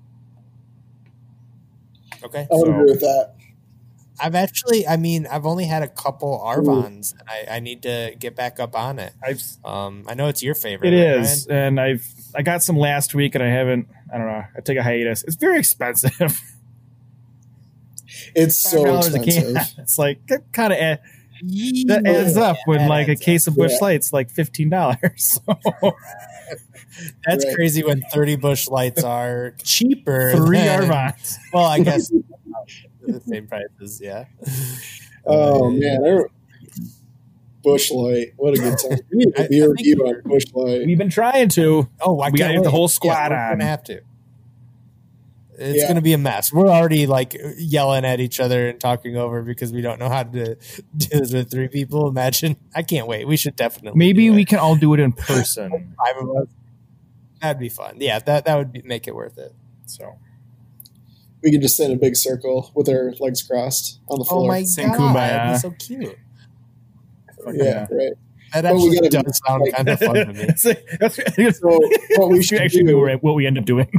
Okay. I would So- agree with that. I've actually, I mean, I've only had a couple Arvons, and I, I need to get back up on it. I've Um, I know it's your favorite. it right, is, Brian? and I've I got some last week, and I haven't. I don't know. I take a hiatus. It's very expensive. It's so five dollars a can. expensive. It's like it kind of add, that adds up when That like a adds case of Bush Yeah. Light's like fifteen dollars. So That's Right. crazy when thirty Bush Lights are cheaper. three than- Arvons. Well, I guess the same prices. Yeah. Oh Uh, man, I, Bush Light. What a good time. We need I- a beer I think review we're- on Bush Light. We've been trying to. Oh, I We gotta can't get the wait. whole squad yeah, we're on. Gonna have to. It's Yeah. going to be a mess. We're already like yelling at each other and talking over because we don't know how to do this with three people. Imagine. I can't wait. We should definitely. Maybe do we it. can all do it in person. Five of us. That'd be fun. Yeah, that that would be, make it worth it. So We can just sit in a big circle with our legs crossed on the Oh floor. my Sing god, Kumbaya. that'd be so cute. Yeah, right. That But we actually gotta be does sound like- kind of fun to me. that's, that's, that's So what we should should actually do, be what we end up doing.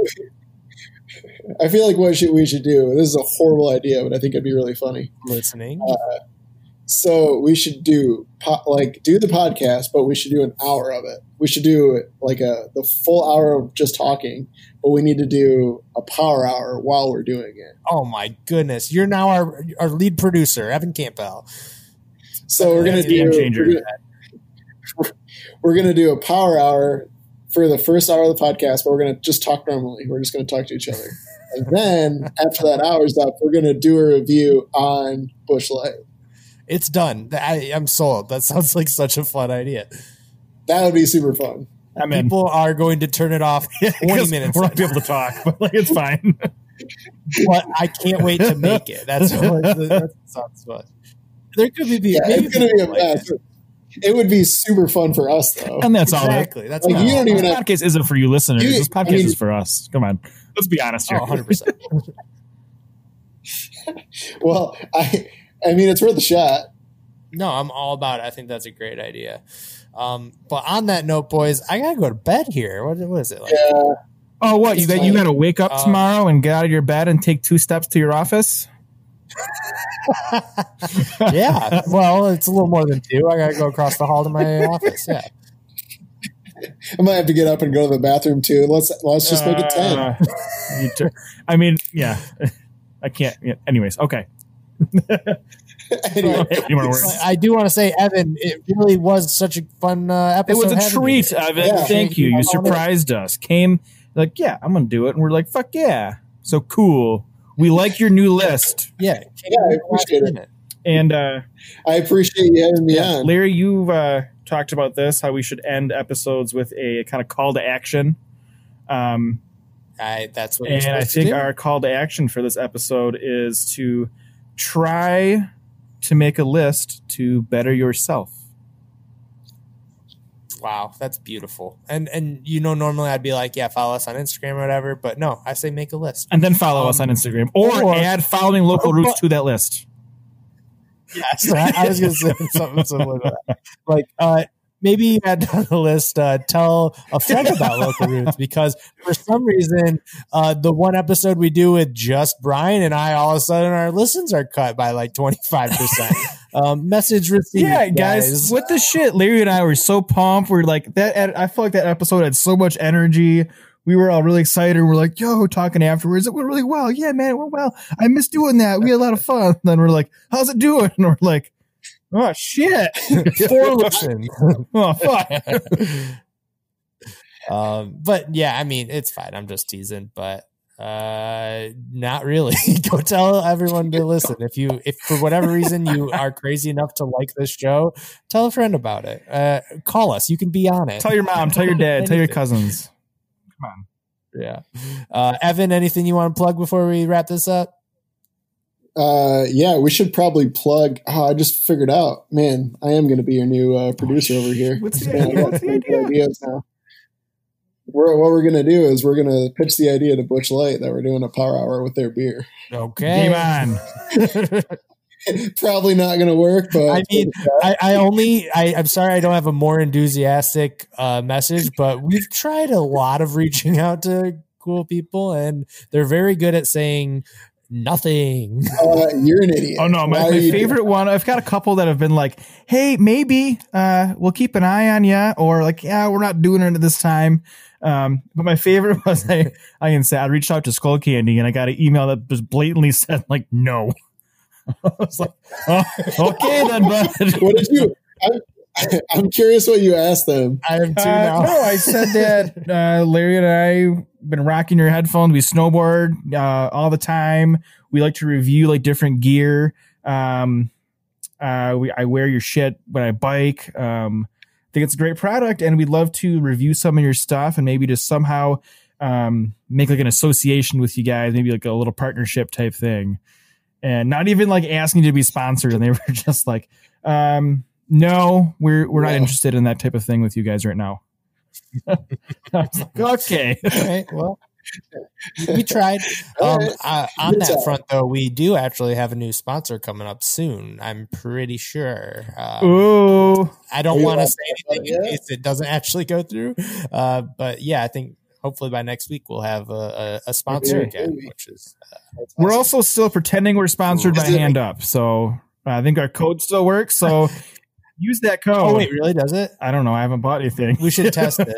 I feel like what should, we should do. This is a horrible idea, but I think it'd be really funny. Listening. So we should do po- like do the podcast, but we should do an hour of it. We should do like a the full hour of just talking, but we need to do a power hour while we're doing it. Oh my goodness! You're now our our lead producer, Evan Campbell. So we're gonna That's a do game changer. We're gonna, we're gonna do a power hour for the first hour of the podcast, but we're gonna just talk normally. We're just gonna talk to each other, and then after that hour's up, we're gonna do a review on Bush Light. It's done. I, I'm sold. That sounds like such a fun idea. That would be super fun. I'm in. People are going to turn it off twenty 'Cause minutes. We're not be able to talk, but like it's fine. But I can't wait to make it. That's what that sounds fun. There could be Yeah, maybe it's gonna be a people like mess. that. It would be super fun for us, though. And that's all. It, Exactly. That's Like, what you I don't want. even this have- podcast isn't for you listeners. You- this podcast I mean- is for us. Come on, let's be honest here. Oh, one hundred percent. Well, I, I mean, it's worth a shot. No, I'm all about it. I think that's a great idea. Um, but on that note, boys, I gotta go to bed here. What, what is it like? Yeah, Oh, what you got? You got to wake up Um, tomorrow and get out of your bed and take two steps to your office. Yeah. Well, it's a little more than two. I gotta go across the hall to my office. Yeah. I might have to get up and go to the bathroom too. Let's let's just make it ten. Uh, you tur- I mean, yeah, I can't. Yeah. Anyways, okay. Anyway, Any more words? I do want to say, Evan, it really was such a fun uh, It episode. was a having treat, you. Evan. Yeah. Thank you. You surprised us. Came like, yeah, I'm gonna do it, and we're like, fuck yeah, so cool. We like your new list, Yeah, Yeah, I appreciate it. and uh, I appreciate you having me on. Larry, you've uh, talked about this, how we should end episodes with a kind of call to action. Um, I, that's what. You're and I supposed to think do. our call to action for this episode is to try to make a list to better yourself. Wow, that's beautiful. And and you know, normally I'd be like, yeah, follow us on Instagram or whatever, but no, I say make a list. And then follow us on Instagram. Or, or- add following local or- routes to that list. Yes, I, I was going to say something similar to that. Like, uh, maybe you add on the list, uh, tell a friend about local roots, because for some reason, uh, the one episode we do with just Brian and I, all of a sudden our listens are cut by like twenty-five percent. Um, message received. Yeah, guys, what the shit? Larry and I were so pumped. We're like that. I felt like that episode had so much energy. We were all really excited. We're like, yo, talking afterwards. It went really well. Yeah, man, it went well. I miss doing that. We had a lot of fun. Then we're like, how's it doing? And we're like, oh shit, Four listens. oh fuck. Um, but yeah, I mean, it's fine. I'm just teasing, but uh, not really. Go tell everyone to listen. If you, if for whatever reason you are crazy enough to like this show, tell a friend about it. Uh, call us. You can be on it. Tell your mom. Tell your dad. Tell your cousins. Come on. Yeah. Uh, Evan, anything you want to plug before we wrap this up? Uh, yeah, we should probably plug. Oh, I just figured out, man, I am going to be your new uh, producer over here. What's the Man, I idea? got What's the some idea? ideas now. We're, what we're going to do is we're going to pitch the idea to Butch Light that we're doing a power hour with their beer. Okay. Game on. Probably not going to work, but I mean, I, I only, I, I'm sorry I don't have a more enthusiastic uh, message, but we've tried a lot of reaching out to cool people, and they're very good at saying nothing. uh, you're an idiot. Oh no, my, Why are my you favorite one. I've got a couple that have been like, "Hey, maybe uh, we'll keep an eye on you," or like, "Yeah, we're not doing it this time." Um, but my favorite was I, I can say I reached out to Skull Candy and I got an email that just blatantly said like, "No." I was like, "Oh, okay then, bud." What did you? I'm, I'm curious what you asked them. I am too Uh, now. no, I said that uh, Larry and I been rocking your headphones. We snowboard uh, all the time. We like to review like different gear. Um, uh, we I wear your shit when I bike. Um, I think it's a great product, and we'd love to review some of your stuff and maybe just somehow um, make like an association with you guys, maybe like a little partnership type thing. And not even like asking to be sponsored, and they were just like, um, "No, we're we're not Yeah. interested in that type of thing with you guys right now." I was like, okay. All right, well, we tried. All Um, right. uh, on Good that job. front, though, we do actually have a new sponsor coming up soon. I'm pretty sure. Um, Ooh. I Are don't you want to allowed say to talk anything in about it case it doesn't actually go through. Uh, but yeah, I think hopefully by next week we'll have a, a, a sponsor Okay. again, which is uh, That's We're awesome. also still pretending we're sponsored by Is it- Hand Up. So I think our code still works. So use that code. oh wait, really? Does it? I don't know. I haven't bought anything. We should test it.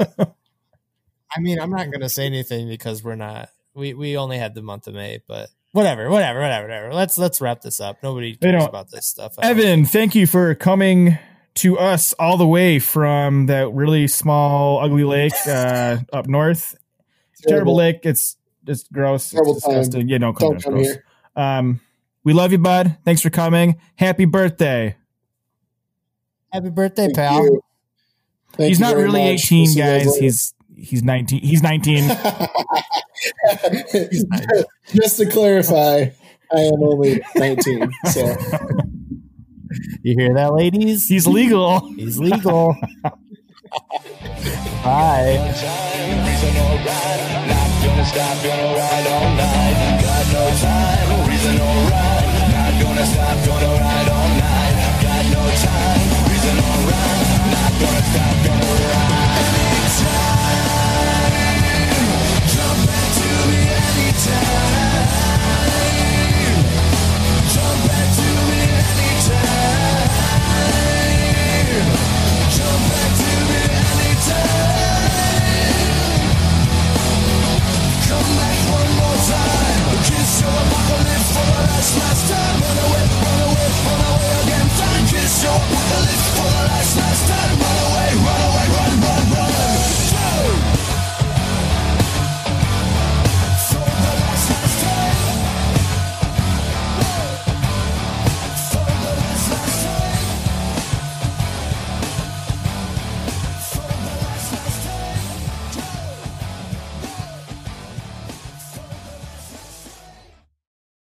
I mean, I'm not going to say anything because we're not. We we only had the month of May, but whatever, whatever, whatever, whatever. Let's let's wrap this up. Nobody They cares don't- about this stuff. Evan, thank you for coming to us all the way from that really small, ugly lake uh, up north. Terrible lake. It's it's gross. Terrible It's disgusting. time. Yeah, no, come Don't it's come gross. here. Um, we love you, bud. Thanks for coming. Happy birthday. Happy birthday, Thank pal. you. Thank He's you not very really much. eighteen, We'll see you guys. later. He's he's nineteen. He's nineteen. Just to clarify, I am only nineteen. So You hear that, ladies? He's legal. He's legal. Bye. Time, reason or rhyme, not gonna stop, gonna ride all night. Got no time, reason or rhyme, not gonna stop, gonna ride